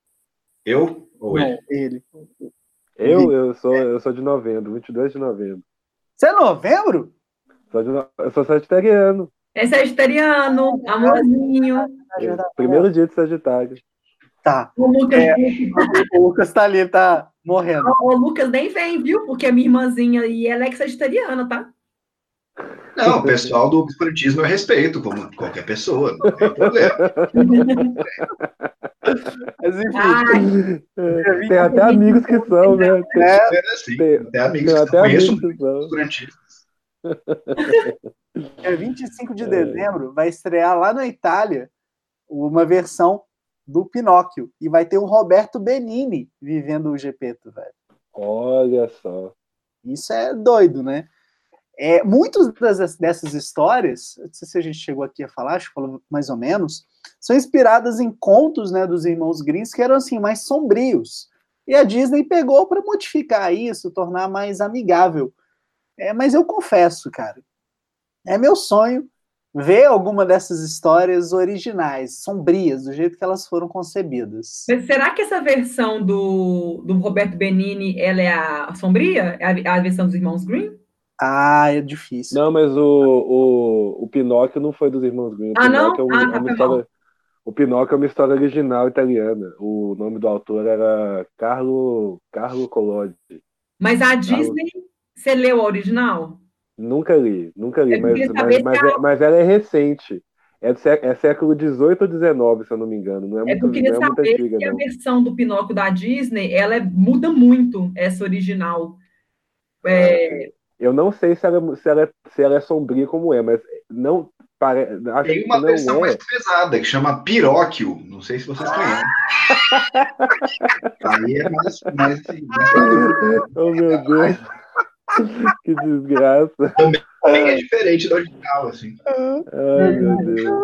[SPEAKER 4] Eu ou
[SPEAKER 2] Não,
[SPEAKER 4] ele?
[SPEAKER 2] ele.
[SPEAKER 1] Eu, eu sou, eu sou de novembro, vinte e dois de novembro.
[SPEAKER 2] Você é novembro?
[SPEAKER 1] Sou de no- Eu sou sagitariano.
[SPEAKER 3] É sagitariano, amorzinho.
[SPEAKER 2] É,
[SPEAKER 1] Primeiro dia de Sagitário.
[SPEAKER 2] Tá.
[SPEAKER 3] O Lucas,
[SPEAKER 2] É, o Lucas tá ali, ele tá morrendo.
[SPEAKER 3] o Lucas nem vem, viu? Porque a minha irmãzinha e ela é sagitariana, tá?
[SPEAKER 4] Não, o pessoal do espiritismo eu respeito, como qualquer pessoa, não tem problema.
[SPEAKER 2] Mas enfim.
[SPEAKER 3] Ai,
[SPEAKER 1] Tem até amigos que são, né? Tem,
[SPEAKER 2] É,
[SPEAKER 4] É assim,
[SPEAKER 1] tem,
[SPEAKER 4] tem amigos
[SPEAKER 1] tem
[SPEAKER 4] que
[SPEAKER 1] até
[SPEAKER 4] eu conheço
[SPEAKER 1] amigos que
[SPEAKER 4] muito
[SPEAKER 1] são.
[SPEAKER 4] obscurantistas.
[SPEAKER 2] dia vinte e cinco de dezembro vai estrear lá na Itália uma versão do Pinóquio. E vai ter o Roberto Benini vivendo o Gepeto, velho.
[SPEAKER 1] Olha só.
[SPEAKER 2] Isso é doido, né? É, muitas das, dessas histórias, não sei se a gente chegou aqui a falar, acho que falou mais ou menos, são inspiradas em contos, né, dos irmãos Grimm, que eram assim, mais sombrios. E a Disney pegou para modificar isso, tornar mais amigável. É, mas eu confesso, cara, é meu sonho ver alguma dessas histórias originais, sombrias, do jeito que elas foram concebidas.
[SPEAKER 3] Mas será que essa versão do, do Roberto Benigni, ela é a sombria? É a, a versão dos irmãos Grimm?
[SPEAKER 2] Ah, é difícil.
[SPEAKER 1] Não, mas o, o, o Pinóquio não foi dos irmãos Grimm. O
[SPEAKER 3] Ah, não?
[SPEAKER 1] Pinóquio é, um-
[SPEAKER 3] Ah,
[SPEAKER 1] é
[SPEAKER 3] tá,
[SPEAKER 1] uma
[SPEAKER 3] foi
[SPEAKER 1] história.
[SPEAKER 3] mal.
[SPEAKER 1] O Pinóquio é uma história original italiana. O nome do autor era Carlo, Carlo Collodi.
[SPEAKER 3] Mas a
[SPEAKER 1] Carlo,
[SPEAKER 3] Disney, você leu a original?
[SPEAKER 1] nunca li, nunca li,
[SPEAKER 3] Eu
[SPEAKER 1] mas,
[SPEAKER 3] queria
[SPEAKER 1] mas,
[SPEAKER 3] saber se
[SPEAKER 1] mas,
[SPEAKER 3] a
[SPEAKER 1] é, mas ela é recente. É, do sé- é século dezoito ou dezenove, se eu não me engano. Não é
[SPEAKER 3] É que
[SPEAKER 1] muito,
[SPEAKER 3] eu queria
[SPEAKER 1] não é muito
[SPEAKER 3] saber
[SPEAKER 1] antiga,
[SPEAKER 3] se a
[SPEAKER 1] não.
[SPEAKER 3] versão do Pinóquio da Disney, ela é- muda muito essa original.
[SPEAKER 1] Ah,
[SPEAKER 3] É,
[SPEAKER 1] sim. Eu não sei se ela, é- se ela, é- se ela é sombria como é, mas não pare, acho
[SPEAKER 4] Tem
[SPEAKER 1] que
[SPEAKER 4] uma
[SPEAKER 1] não
[SPEAKER 4] versão mais
[SPEAKER 1] é.
[SPEAKER 4] pesada, que chama Piróquio. Não sei se vocês conhecem. Aí é mais, mais, assim, mais pra adulto.
[SPEAKER 1] Oh, meu Deus, que desgraça.
[SPEAKER 4] Também é diferente da original, assim.
[SPEAKER 1] Ai, meu Deus.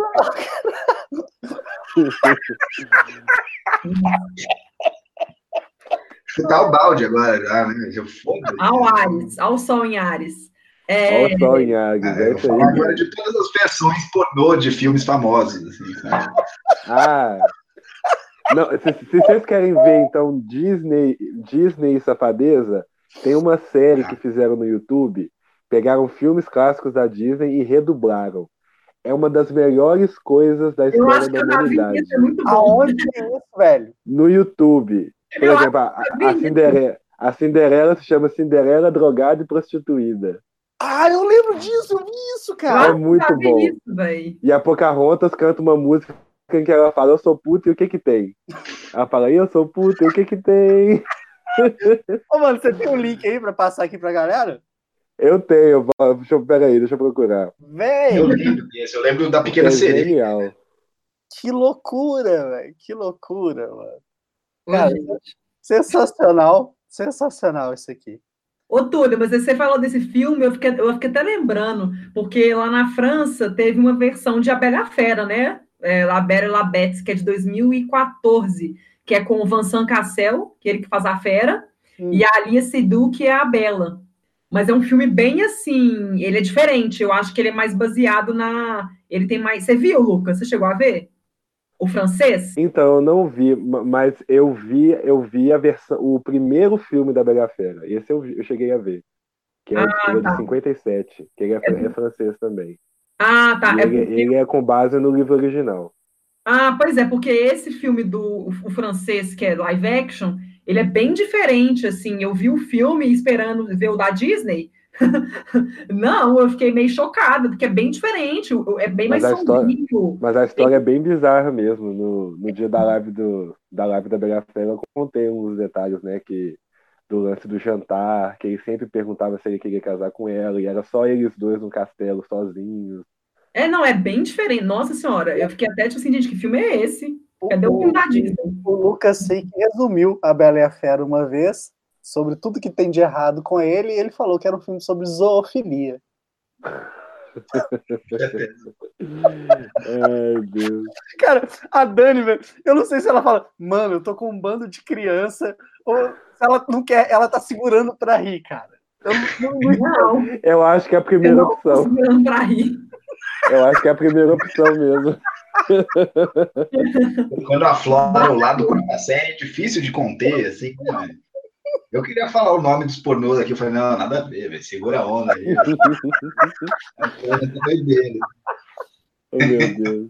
[SPEAKER 4] Chutar o balde agora, já, né? Já foda-se.
[SPEAKER 3] ao Ares, ao Sol em Ares.
[SPEAKER 1] Olha
[SPEAKER 3] É,
[SPEAKER 1] o sol em Águias,
[SPEAKER 4] Ah,
[SPEAKER 1] é
[SPEAKER 4] eu vou
[SPEAKER 1] isso aí
[SPEAKER 4] falar agora
[SPEAKER 1] mesmo.
[SPEAKER 4] de todas as versões pornô de filmes famosos, assim, sabe?
[SPEAKER 1] Ah, não, se, se vocês querem ver, então, Disney, Disney e Safadeza, tem uma série que
[SPEAKER 4] Ah,
[SPEAKER 1] fizeram no YouTube, pegaram filmes clássicos da Disney e redublaram. É uma das melhores coisas da
[SPEAKER 3] eu
[SPEAKER 1] história
[SPEAKER 3] acho
[SPEAKER 1] da
[SPEAKER 3] que eu já vi
[SPEAKER 1] humanidade.
[SPEAKER 3] isso, é muito bom.
[SPEAKER 2] Aonde é isso, velho?
[SPEAKER 1] No YouTube. Por
[SPEAKER 3] Eu acho
[SPEAKER 1] exemplo, a,
[SPEAKER 3] que eu
[SPEAKER 1] a,
[SPEAKER 3] vi isso.
[SPEAKER 1] Cinderela, a Cinderela se chama Cinderela Drogada e Prostituída.
[SPEAKER 2] Ah, eu lembro disso, eu vi isso,
[SPEAKER 3] Eu
[SPEAKER 2] cara.
[SPEAKER 1] É
[SPEAKER 3] acho que eu já
[SPEAKER 1] muito
[SPEAKER 3] vi
[SPEAKER 1] bom.
[SPEAKER 3] isso, velho.
[SPEAKER 1] E a Pocahontas canta uma música em que ela fala, eu sou puta e o que que tem? Ela fala, eu sou puta e o que que tem?
[SPEAKER 2] Ô, mano, você tem um link aí pra passar aqui pra galera?
[SPEAKER 1] Eu tenho, vou- deixa eu, peraí, deixa eu procurar.
[SPEAKER 4] eu
[SPEAKER 2] Véi,
[SPEAKER 4] lembro desse, eu lembro da
[SPEAKER 1] Porque
[SPEAKER 4] Pequena
[SPEAKER 1] é
[SPEAKER 4] Sereia.
[SPEAKER 1] genial.
[SPEAKER 2] que loucura, velho. Que loucura, mano.
[SPEAKER 3] Ô,
[SPEAKER 2] Cara,
[SPEAKER 3] gente.
[SPEAKER 2] sensacional. Sensacional isso aqui.
[SPEAKER 3] Ô, Túlio, mas você falou desse filme, eu fiquei, eu fiquei até lembrando, porque lá na França teve uma versão de A Bela e a Fera, né? É, La Belle et la Bête, que é de dois mil e quatorze, que é com o Vincent Cassel, que é ele que faz a Fera,
[SPEAKER 2] Hum.
[SPEAKER 3] e a Alia Seydoux, que é a Bela. Mas é um filme bem assim, ele é diferente, eu acho que ele é mais baseado na... Ele tem mais... Você viu, Lucas? Você chegou a ver? O francês?
[SPEAKER 1] Então, eu não vi, ma- mas eu vi, eu vi a versão, o primeiro filme da Bela e a Fera. Esse eu, vi- eu cheguei a ver. Que é,
[SPEAKER 3] Ah,
[SPEAKER 1] ele é de
[SPEAKER 3] tá.
[SPEAKER 1] cinquenta e sete, que ele é, fran- é francês também.
[SPEAKER 3] Ah, tá.
[SPEAKER 1] E
[SPEAKER 3] É
[SPEAKER 1] ele,
[SPEAKER 3] porque...
[SPEAKER 1] ele é com base no livro original.
[SPEAKER 3] Ah, pois é, porque esse filme do o francês, que é live action, ele é bem diferente, assim, eu vi o filme esperando ver o da Disney, não, eu fiquei meio chocada, porque é bem diferente, é bem
[SPEAKER 1] Mas
[SPEAKER 3] mais
[SPEAKER 1] a história,
[SPEAKER 3] sombrio.
[SPEAKER 1] mas a história é bem bizarra mesmo. No, no dia da live do, da live da Bela Fera, eu contei uns detalhes, né, que do lance do jantar, que ele sempre perguntava se ele queria casar com ela, e era só eles dois no castelo, sozinhos.
[SPEAKER 3] É, não, é bem diferente, nossa senhora, eu fiquei até tipo assim, gente, que filme é esse? Cadê o
[SPEAKER 2] O,
[SPEAKER 3] filme da Disney?
[SPEAKER 2] o Lucas sei que resumiu A Bela e a Fera uma vez sobre tudo que tem de errado com ele e ele falou que era um filme sobre zoofilia.
[SPEAKER 1] Ai, Deus.
[SPEAKER 2] Cara, a Dani, velho, eu não sei se ela fala, mano, eu tô com um bando de criança, ou se ela não quer, ela tá segurando pra rir, cara. Eu não, não, não-
[SPEAKER 3] Não,
[SPEAKER 1] Eu acho que é a
[SPEAKER 3] eu
[SPEAKER 1] primeira
[SPEAKER 3] não tô
[SPEAKER 1] opção.
[SPEAKER 3] segurando pra rir.
[SPEAKER 1] Eu acho que é a primeira opção mesmo.
[SPEAKER 4] Quando aflora o lado da série, é difícil de conter, assim, né? Eu queria falar o nome dos pornôs aqui, eu falei, não, nada a ver, velho, segura a onda aí. Doideira.
[SPEAKER 1] Oh, meu Deus.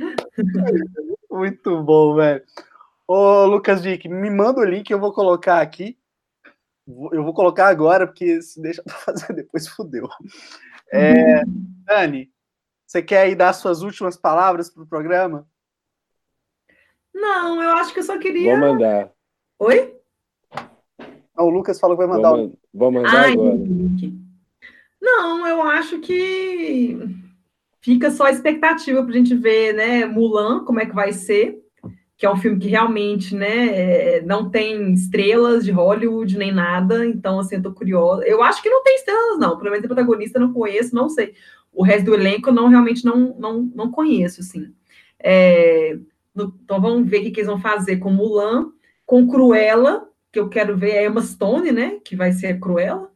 [SPEAKER 2] Muito bom, velho. Ô, Lucas Dick, me manda o link, eu vou colocar aqui. Eu vou colocar agora, porque se deixa pra fazer depois, fudeu. É, Dani, você quer aí dar suas últimas palavras pro programa?
[SPEAKER 3] Não, eu acho que eu só queria...
[SPEAKER 1] Vou mandar.
[SPEAKER 3] Oi?
[SPEAKER 2] Não, o Lucas falou que vai
[SPEAKER 1] Vou,
[SPEAKER 2] mandar o
[SPEAKER 1] man- vou mandar
[SPEAKER 3] Ai,
[SPEAKER 1] agora.
[SPEAKER 3] link. Não, eu acho que fica só a expectativa para a gente ver, né, Mulan, como é que vai ser. que é um filme que realmente, né, não tem estrelas de Hollywood nem nada, então, assim, eu tô curiosa. Eu acho que não tem estrelas, não, pelo menos a protagonista eu não conheço, não sei. O resto do elenco eu não, realmente não, não, não conheço, assim. É, no, então, vamos ver o que, que eles vão fazer com Mulan, com Cruella, que eu quero ver a Emma Stone, né, que vai ser a Cruella.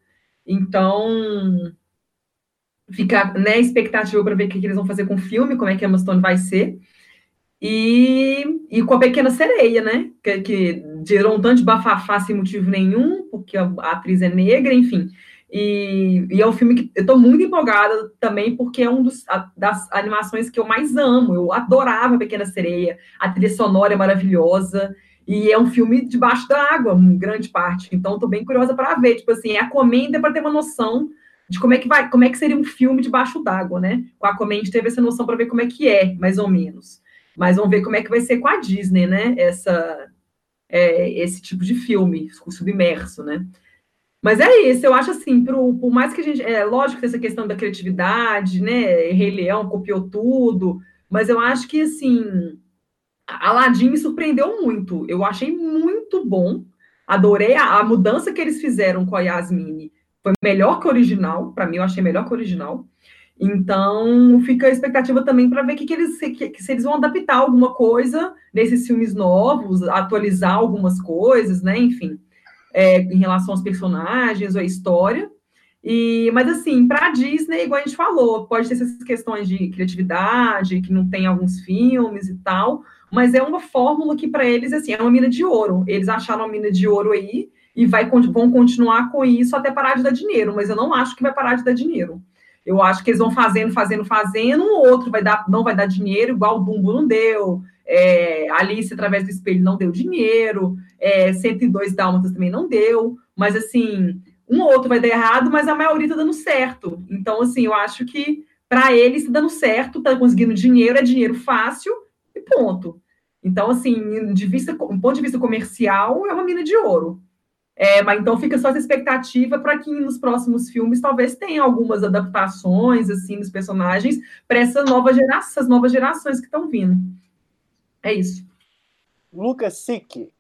[SPEAKER 3] Então, fica, né, expectativa para ver o que, que eles vão fazer com o filme, como é que a Emma Stone vai ser. E, e com a Pequena Sereia, né? Que, que gerou um tanto de bafafá sem motivo nenhum, porque a, a atriz é negra, enfim. E, e é um filme que eu estou muito empolgada também, porque é um dos, a, das animações que eu mais amo. Eu adorava a Pequena Sereia, a trilha sonora é maravilhosa, e é um filme debaixo da água, em grande parte. Então, estou bem curiosa para ver. Tipo assim, é a Aquaman para ter uma noção de como é que vai, como é que seria um filme debaixo d'água, né? Com a Aquaman a gente teve essa noção para ver como é que é, mais ou menos. Mas vamos ver como é que vai ser com a Disney, né? Essa, é, esse tipo de filme, submerso, né? Mas é isso, eu acho assim, pro, por mais que a gente. É lógico que essa questão da criatividade, né? Rei Leão copiou tudo, mas eu acho que assim. Aladdin me surpreendeu muito. Eu achei muito bom. Adorei a, a mudança que eles fizeram com a Yasmine. Foi melhor que o original. Para mim, eu achei melhor que o original. Então, fica a expectativa também para ver que, que eles, que, que, se eles vão adaptar alguma coisa nesses filmes novos, atualizar algumas coisas, né? Enfim, é, em relação aos personagens ou à história. E, mas, assim, para a Disney, igual a gente falou, pode ter essas questões de criatividade, que não tem alguns filmes e tal, mas é uma fórmula que, para eles, assim, é uma mina de ouro. Eles acharam uma mina de ouro aí e vai, vão continuar com isso até parar de dar dinheiro, mas eu não acho que vai parar de dar dinheiro. Eu acho que eles vão fazendo, fazendo, fazendo, um outro vai dar, não vai dar dinheiro, igual o Dumbo não deu, é, Alice através do espelho não deu dinheiro, é, cento e dois Dálmatas também não deu, mas assim, um ou outro vai dar errado, mas a maioria está dando certo. Então, assim, eu acho que para eles está dando certo, está conseguindo dinheiro, é dinheiro fácil e ponto. Então, assim, de vista, um ponto de vista comercial, é uma mina de ouro. É, mas então fica só essa expectativa para que nos próximos filmes talvez tenha algumas adaptações assim dos personagens para essa nova geração, essas novas gerações que estão vindo. É isso.
[SPEAKER 2] Lucas Sick.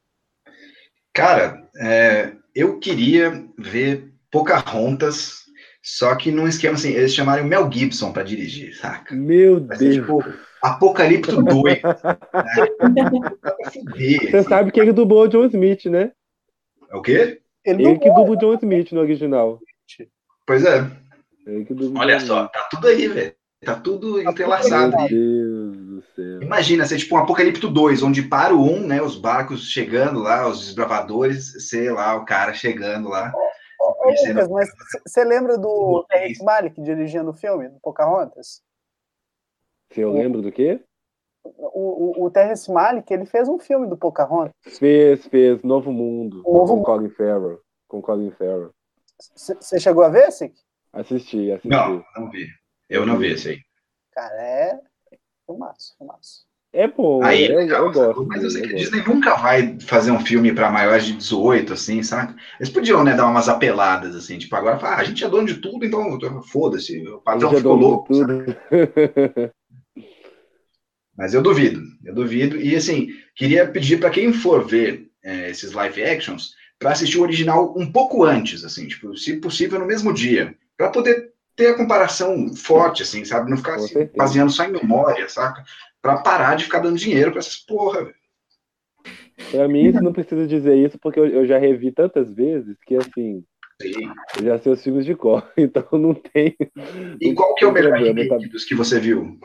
[SPEAKER 4] Cara, é, eu queria ver Pocahontas, só que num esquema assim, eles chamaram o Mel Gibson para dirigir, saca?
[SPEAKER 1] Meu
[SPEAKER 4] Vai ser,
[SPEAKER 1] Deus.
[SPEAKER 4] tipo, Apocalipto dois. Né?
[SPEAKER 1] Você sabe que ele dublou o John Smith, né?
[SPEAKER 4] É o quê?
[SPEAKER 1] Ele, ele que dubla o John Smith no original.
[SPEAKER 4] Pois é.
[SPEAKER 1] Ele que dubla
[SPEAKER 4] Olha
[SPEAKER 1] o John
[SPEAKER 4] só,
[SPEAKER 1] Smith.
[SPEAKER 4] tá tudo aí, velho. Tá tudo entrelaçado
[SPEAKER 1] Meu
[SPEAKER 4] aí.
[SPEAKER 1] Deus do céu.
[SPEAKER 4] Imagina ser tipo um Apocalipto dois, onde para o um, né, os barcos chegando lá, os desbravadores, sei lá, o cara chegando lá.
[SPEAKER 2] Ô, Lucas, mas você lembra do Terrence Malick dirigindo o filme, do Pocahontas?
[SPEAKER 1] Você eu lembro do quê?
[SPEAKER 2] O, o, o Terrence Malick, ele fez um filme do Pocahontas.
[SPEAKER 1] Fez, fez, Novo Mundo,
[SPEAKER 2] Novo
[SPEAKER 1] com
[SPEAKER 2] Mundo.
[SPEAKER 1] Colin Farrell. Com Colin Farrell.
[SPEAKER 2] Você chegou a ver, Sick?
[SPEAKER 1] Assisti, assisti.
[SPEAKER 4] Não, não vi. Eu não vi esse aí.
[SPEAKER 2] Cara, é fumaço, fumaço.
[SPEAKER 1] É bom,
[SPEAKER 4] Aí,
[SPEAKER 1] eu,
[SPEAKER 4] legal,
[SPEAKER 1] eu gosto.
[SPEAKER 4] mas eu sei
[SPEAKER 1] dele,
[SPEAKER 4] que
[SPEAKER 1] eu
[SPEAKER 4] a Disney
[SPEAKER 1] gosto.
[SPEAKER 4] nunca vai fazer um filme para maiores de dezoito, assim, sabe? Eles podiam, né, dar umas apeladas, assim, tipo, agora, ah, a gente é dono de tudo, então foda-se, o
[SPEAKER 1] A
[SPEAKER 4] patrão
[SPEAKER 1] gente é
[SPEAKER 4] ficou
[SPEAKER 1] dono de
[SPEAKER 4] louco, sabe?
[SPEAKER 1] tudo.
[SPEAKER 4] Mas eu duvido, eu duvido. E, assim, queria pedir para quem for ver é, esses live actions, para assistir o original um pouco antes, assim, tipo, se possível, no mesmo dia, para poder ter a comparação forte, assim, sabe? Não ficar
[SPEAKER 1] Com
[SPEAKER 4] se
[SPEAKER 1] certeza.
[SPEAKER 4] baseando só em memória, saca? Para parar de ficar dando dinheiro para essas porra, velho.
[SPEAKER 1] Pra mim, isso não precisa dizer isso, porque eu, eu já revi tantas vezes que, assim,
[SPEAKER 4] Sim.
[SPEAKER 1] eu já sei os filmes de cor, então não tem,
[SPEAKER 4] E
[SPEAKER 1] não
[SPEAKER 4] qual que é o
[SPEAKER 1] tem
[SPEAKER 4] melhor
[SPEAKER 1] problema. Tá?
[SPEAKER 4] remake dos que você viu?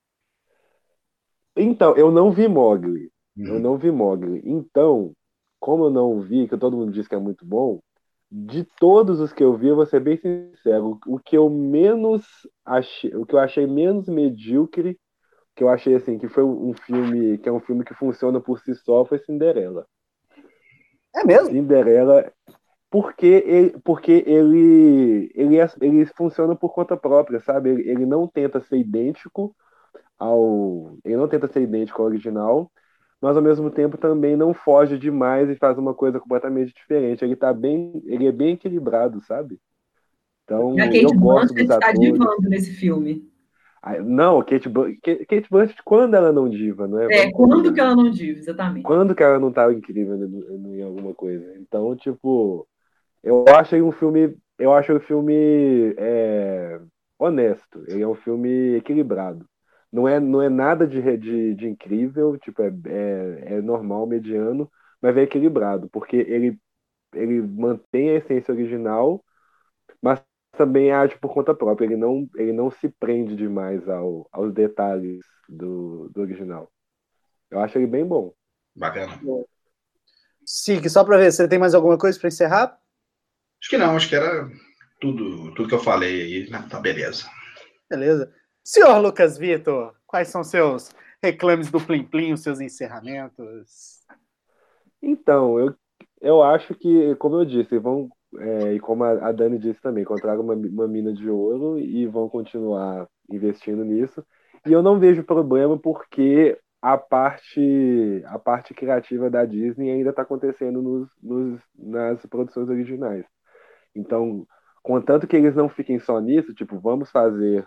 [SPEAKER 1] Então, eu não vi Mowgli. Eu
[SPEAKER 4] Hum.
[SPEAKER 1] não vi Mowgli. Então, como eu não vi, que todo mundo diz que é muito bom, de todos os que eu vi, eu vou ser bem sincero, o que eu menos achei, o que eu achei menos medíocre, que eu achei assim, que foi um filme, que é um filme que funciona por si só, foi Cinderela.
[SPEAKER 2] É mesmo?
[SPEAKER 1] Cinderela, porque ele, porque ele, ele, é- ele funciona por conta própria, sabe? Ele, ele não tenta ser idêntico ao, ele não tenta ser idêntico ao original, mas ao mesmo tempo também não foge demais e faz uma coisa completamente diferente. Ele tá bem, ele é bem equilibrado, sabe?
[SPEAKER 3] E a
[SPEAKER 1] Então,
[SPEAKER 3] Kate
[SPEAKER 1] eu gosto
[SPEAKER 3] Blanchett
[SPEAKER 1] dos
[SPEAKER 3] está
[SPEAKER 1] atores.
[SPEAKER 3] divando nesse filme.
[SPEAKER 1] Ah, não, Kate Blanchett, Kate Blanchett, quando ela não diva, não é?
[SPEAKER 3] É,
[SPEAKER 1] Vamos
[SPEAKER 3] quando
[SPEAKER 1] combinar.
[SPEAKER 3] que ela não diz, exatamente.
[SPEAKER 1] Quando que ela não tava incrível em, em alguma coisa? Então, tipo, eu achei um filme, eu acho um filme é, honesto. Ele é um filme equilibrado. Não é, não é nada de, re- de, de incrível, tipo, é, é, é normal, mediano, mas é equilibrado, porque ele, ele mantém a essência original, mas também age por conta própria. Ele não, ele não se prende demais ao, aos detalhes do, do original. Eu acho ele bem bom.
[SPEAKER 4] Bacana.
[SPEAKER 2] Sig, só para ver, você tem mais alguma coisa para encerrar?
[SPEAKER 4] Acho que não, acho que era tudo, tudo que eu falei aí, né? Tá beleza.
[SPEAKER 2] Beleza. Senhor Lucas Vitor, quais são seus reclames do Plim Plim, os seus encerramentos?
[SPEAKER 1] Então, eu, eu acho que, como eu disse, vão, é, e como a, a Dani disse também, encontraram uma, uma mina de ouro e vão continuar investindo nisso. E eu não vejo problema porque a parte, a parte criativa da Disney ainda está acontecendo nos, nos, nas produções originais. Então, contanto que eles não fiquem só nisso, tipo, vamos fazer,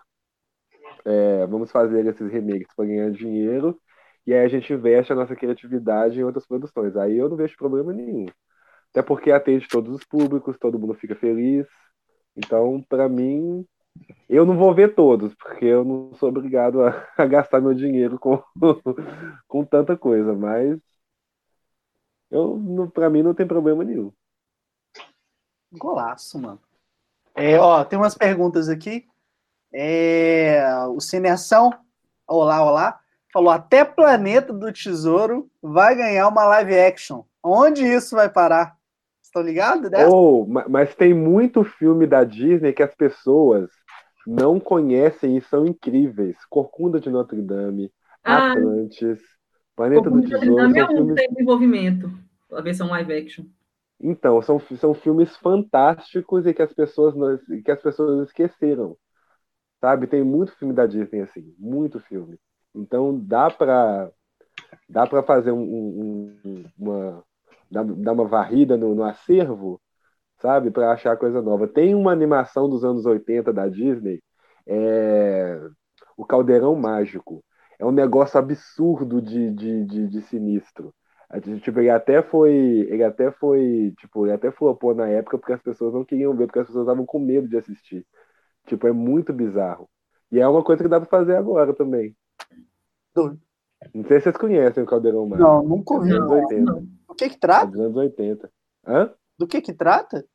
[SPEAKER 1] é, vamos fazer esses remakes para ganhar dinheiro, e aí a gente investe a nossa criatividade em outras produções. Aí eu não vejo problema nenhum. Até porque atende todos os públicos, todo mundo fica feliz. Então, para mim, eu não vou ver todos, porque eu não sou obrigado a, a gastar meu dinheiro com, com tanta coisa, mas eu, para mim não tem problema nenhum.
[SPEAKER 2] Golaço, mano. É, ó, tem umas perguntas aqui. É, o Cineação, olá, olá, falou: até Planeta do Tesouro vai ganhar uma live action. Onde isso vai parar? Estão ligados dessa?
[SPEAKER 1] Ou, ma- mas tem muito filme da Disney que as pessoas não conhecem e são incríveis. Corcunda de Notre Dame,
[SPEAKER 3] Ah,
[SPEAKER 1] Atlantis, Planeta
[SPEAKER 3] o
[SPEAKER 1] do
[SPEAKER 3] Notre
[SPEAKER 1] Tesouro,
[SPEAKER 3] Dame é
[SPEAKER 1] são
[SPEAKER 3] um que
[SPEAKER 1] filmes.
[SPEAKER 3] tem desenvolvimento, a versão live action.
[SPEAKER 1] Então, são, são filmes fantásticos e que as pessoas não- que as pessoas esqueceram, sabe? Tem muito filme da Disney assim, muito filme. Então dá para dá para fazer um, um- um- uma dar, dar uma varrida no, no acervo, sabe? Para achar coisa nova. Tem uma animação dos anos oitenta da Disney, é, o Caldeirão Mágico. É um negócio absurdo de, de, de, de sinistro. A gente, Tipo, ele até foi, ele até foi, tipo, ele até flopou na época porque as pessoas não queriam ver, porque as pessoas estavam com medo de assistir. Tipo, é muito bizarro. E é uma coisa que dá pra fazer agora também.
[SPEAKER 2] Do-
[SPEAKER 1] Não sei se vocês conhecem o Caldeirão
[SPEAKER 2] Não,
[SPEAKER 1] Mágico.
[SPEAKER 2] nunca
[SPEAKER 1] É dos
[SPEAKER 2] ouvi.
[SPEAKER 1] anos
[SPEAKER 3] Não, esse
[SPEAKER 1] oitenta.
[SPEAKER 3] não.
[SPEAKER 2] Do que que
[SPEAKER 1] É
[SPEAKER 2] trata?
[SPEAKER 1] dos anos oitenta. Hã?
[SPEAKER 2] Do que que trata?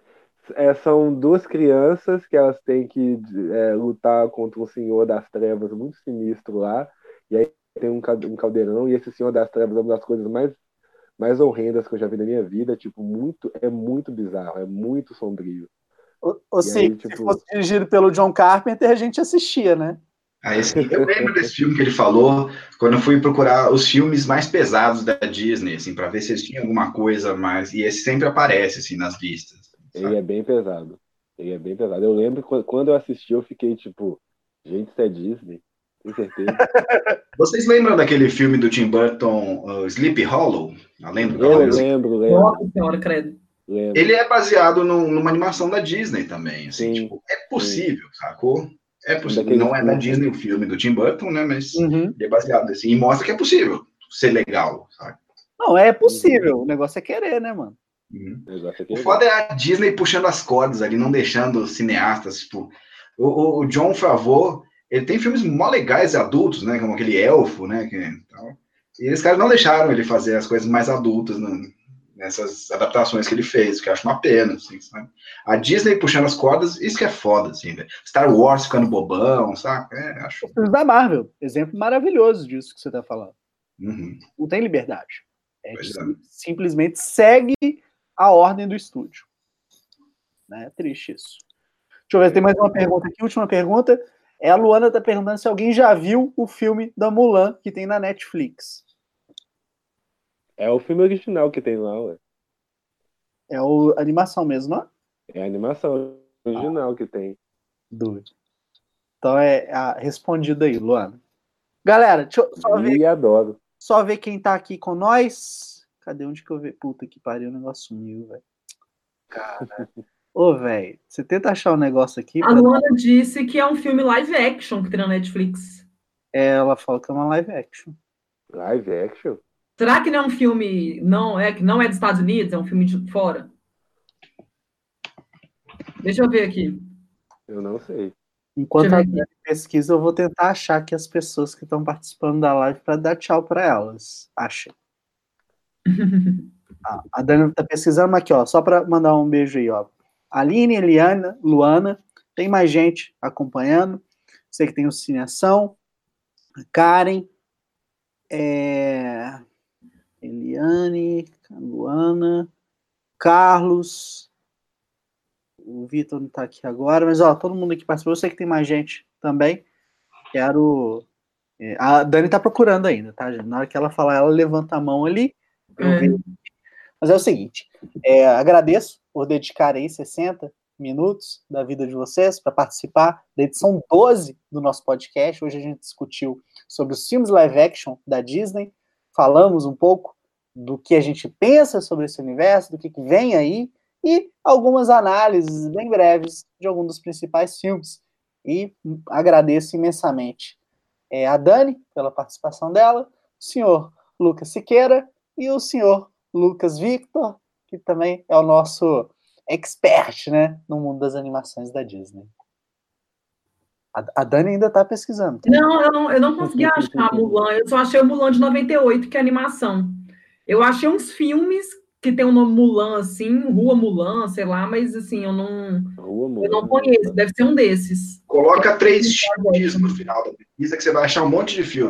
[SPEAKER 1] É, são duas crianças que elas têm que é, lutar contra um senhor das trevas muito sinistro lá. E aí tem um, cal- um caldeirão, e esse senhor das trevas é uma das coisas mais, mais horrendas que eu já vi na minha vida. Tipo, muito, é muito bizarro, é muito sombrio.
[SPEAKER 2] Ou, ou
[SPEAKER 1] E
[SPEAKER 2] seja,
[SPEAKER 1] aí,
[SPEAKER 2] se
[SPEAKER 1] tipo,
[SPEAKER 2] fosse dirigido pelo John Carpenter, a gente assistia, né?
[SPEAKER 4] Aí, assim, eu lembro desse filme que ele falou quando eu fui procurar os filmes mais pesados da Disney, assim, para ver se eles tinham alguma coisa mais. E esse sempre aparece, assim, nas listas,
[SPEAKER 1] ele
[SPEAKER 4] sabe?
[SPEAKER 1] é bem pesado. Ele é bem pesado. Eu lembro que quando eu assisti, eu fiquei tipo, gente, isso é Disney? Tem certeza?
[SPEAKER 4] Vocês lembram daquele filme do Tim Burton, uh, Sleepy Hollow? A Lenda da
[SPEAKER 1] Eu
[SPEAKER 4] Rosa?
[SPEAKER 1] lembro, lembro,
[SPEAKER 3] Nossa senhora, credo.
[SPEAKER 1] lembro.
[SPEAKER 4] Ele é baseado num- numa animação da Disney também, assim,
[SPEAKER 1] Sim,
[SPEAKER 4] tipo, é
[SPEAKER 1] sim.
[SPEAKER 4] possível, sacou? É
[SPEAKER 1] Um
[SPEAKER 4] possível.
[SPEAKER 1] daqueles
[SPEAKER 4] Não é da
[SPEAKER 1] curtas.
[SPEAKER 4] Disney o filme do Tim Burton, né? Mas
[SPEAKER 2] Uhum.
[SPEAKER 4] ele é baseado assim, e mostra que é possível ser legal, sabe?
[SPEAKER 2] Não, é
[SPEAKER 1] Uhum.
[SPEAKER 2] possível. O negócio é querer, né, mano?
[SPEAKER 4] Uhum.
[SPEAKER 1] O negócio é
[SPEAKER 4] O
[SPEAKER 1] querer.
[SPEAKER 4] foda é a Disney puxando as cordas ali, não deixando os cineastas, tipo. O, o- o John Favreau, ele tem filmes mó legais adultos, né? Como aquele Elfo, né? Que, tal. E eles caras não deixaram ele fazer as coisas mais adultas né, nessas adaptações que ele fez, que eu acho uma pena, assim, sabe? A Disney puxando as cordas, isso que é foda, assim, né? Star Wars ficando bobão, sabe? É, acho.
[SPEAKER 2] Os filmes da Marvel. Exemplo maravilhoso disso que você tá falando.
[SPEAKER 4] Uhum.
[SPEAKER 2] Não tem liberdade. É
[SPEAKER 4] Pois
[SPEAKER 2] que
[SPEAKER 4] é.
[SPEAKER 2] simplesmente segue a ordem do estúdio. Né? É triste isso. Deixa eu ver, tem mais uma pergunta aqui. Última pergunta. É a Luana tá perguntando se alguém já viu o filme da Mulan que tem na Netflix.
[SPEAKER 1] É o filme original que tem lá, ué.
[SPEAKER 2] É o, a animação mesmo, não é?
[SPEAKER 1] É a animação original que tem.
[SPEAKER 2] Doido. Então é a, respondido aí, Luana. Galera, deixa eu só
[SPEAKER 1] Vi
[SPEAKER 2] ver,
[SPEAKER 1] e adoro.
[SPEAKER 2] só ver quem tá aqui com nós. Cadê? Onde que eu vejo? Puta que pariu, o negócio sumiu, velho. Cara. Ô, velho, você tenta achar um negócio aqui.
[SPEAKER 3] A
[SPEAKER 2] pra-
[SPEAKER 3] Luana disse que é um filme live action que tem na Netflix.
[SPEAKER 2] Ela falou que é uma live action.
[SPEAKER 1] Live action?
[SPEAKER 3] Será que não é um filme, não é, que não é dos Estados Unidos, é um filme de fora? Deixa eu ver aqui.
[SPEAKER 1] Eu não sei.
[SPEAKER 2] Enquanto
[SPEAKER 3] Deixa
[SPEAKER 2] a
[SPEAKER 3] eu ver
[SPEAKER 2] Dani pesquisa, eu vou tentar achar aqui as pessoas que estão participando da live para dar tchau para elas. Achei. Ah, a Dani tá pesquisando, mas aqui, ó, só para mandar um beijo aí, ó. Aline, Eliana, Luana, tem mais gente acompanhando. Sei que tem o Cineação, a Karen, é... Eliane, Luana, Carlos, o Vitor não tá aqui agora, mas ó, todo mundo aqui participou. Eu sei que tem mais gente também. Quero. é, A Dani tá procurando ainda, tá, gente? Na hora que ela falar, ela levanta a mão ali. Eu
[SPEAKER 3] É.
[SPEAKER 2] vejo. Mas é o seguinte: é, agradeço por dedicar aí sessenta minutos da vida de vocês para participar da edição doze do nosso podcast. Hoje a gente discutiu sobre os filmes live action da Disney. Falamos um pouco do que a gente pensa sobre esse universo, do que, que vem aí, e algumas análises bem breves de alguns dos principais filmes. E agradeço imensamente é, a Dani pela participação dela, o senhor Lucas Siqueira e o senhor Lucas Victor, que também é o nosso expert, né, no mundo das animações da Disney. A, a Dani ainda está pesquisando. Tá?
[SPEAKER 3] Não, eu não, eu não consegui achar Mulan, eu só achei o Mulan de noventa e oito, que é animação. Eu achei uns filmes que tem o nome Mulan, assim, Rua Mulan, sei lá, mas assim, eu não,
[SPEAKER 1] Rua
[SPEAKER 3] eu não
[SPEAKER 1] Mulan.
[SPEAKER 3] conheço, deve ser um desses.
[SPEAKER 4] Coloca três X no final da pesquisa que você vai achar um monte de filme.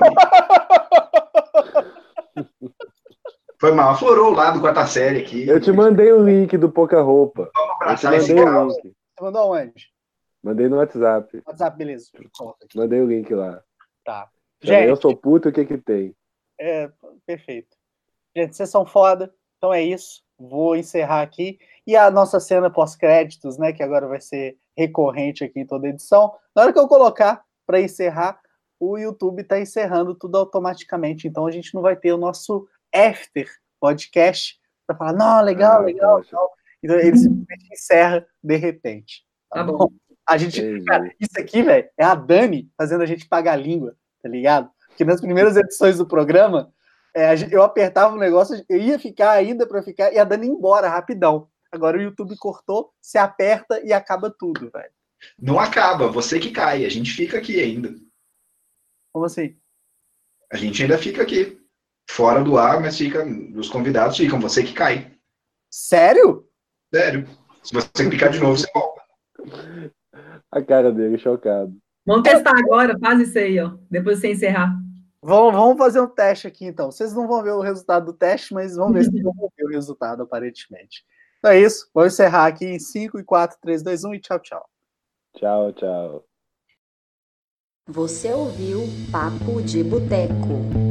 [SPEAKER 4] Foi mal, aflorou o lado quarta série aqui.
[SPEAKER 1] Eu te mandei o link do Pouca Roupa.
[SPEAKER 4] Vamos
[SPEAKER 1] Eu te
[SPEAKER 4] abraçar esse
[SPEAKER 1] mandei o
[SPEAKER 4] caos.
[SPEAKER 1] link.
[SPEAKER 2] Você mandou onde?
[SPEAKER 1] Mandei no WhatsApp.
[SPEAKER 2] WhatsApp, beleza. Coloca aqui.
[SPEAKER 1] Mandei o link lá.
[SPEAKER 2] Tá.
[SPEAKER 1] Gente, eu
[SPEAKER 2] Gente,
[SPEAKER 1] sou puto, o que que tem?
[SPEAKER 2] é, perfeito. Gente, vocês são foda. Então é isso. Vou encerrar aqui. E a nossa cena pós-créditos, né, que agora vai ser recorrente aqui em toda edição. Na hora que eu colocar para encerrar, o YouTube está encerrando tudo automaticamente. Então a gente não vai ter o nosso after podcast para falar, não, legal,
[SPEAKER 1] Ah,
[SPEAKER 2] legal,
[SPEAKER 1] poxa.
[SPEAKER 2] legal. Então ele simplesmente encerra de repente.
[SPEAKER 3] Tá bom.
[SPEAKER 2] A gente,
[SPEAKER 1] Entendi.
[SPEAKER 2] cara, isso aqui, velho, é a Dani fazendo a gente pagar a língua, tá ligado? Porque nas primeiras edições do programa, é, a gente- eu apertava o negócio, eu ia ficar ainda pra ficar, e a Dani ia embora rapidão. Agora o YouTube cortou, se aperta e acaba tudo, velho.
[SPEAKER 4] Não acaba, você que cai. A gente fica aqui ainda.
[SPEAKER 2] Como assim?
[SPEAKER 4] A gente ainda fica aqui. Fora do ar, mas fica. Os convidados ficam, você que cai.
[SPEAKER 2] Sério?
[SPEAKER 4] Sério. Se você clicar de novo, você volta.
[SPEAKER 1] A cara dele, chocado.
[SPEAKER 3] Vamos testar agora, faz isso aí, ó. Depois você encerrar.
[SPEAKER 2] Vamos, vamos fazer um teste aqui, então. Vocês não vão ver o resultado do teste, mas vamos ver se vão ver o resultado, aparentemente. Então é isso. Vou encerrar aqui em cinco, quatro, três, dois, um e tchau, tchau.
[SPEAKER 1] Tchau, tchau.
[SPEAKER 5] Você ouviu Papo de Boteco.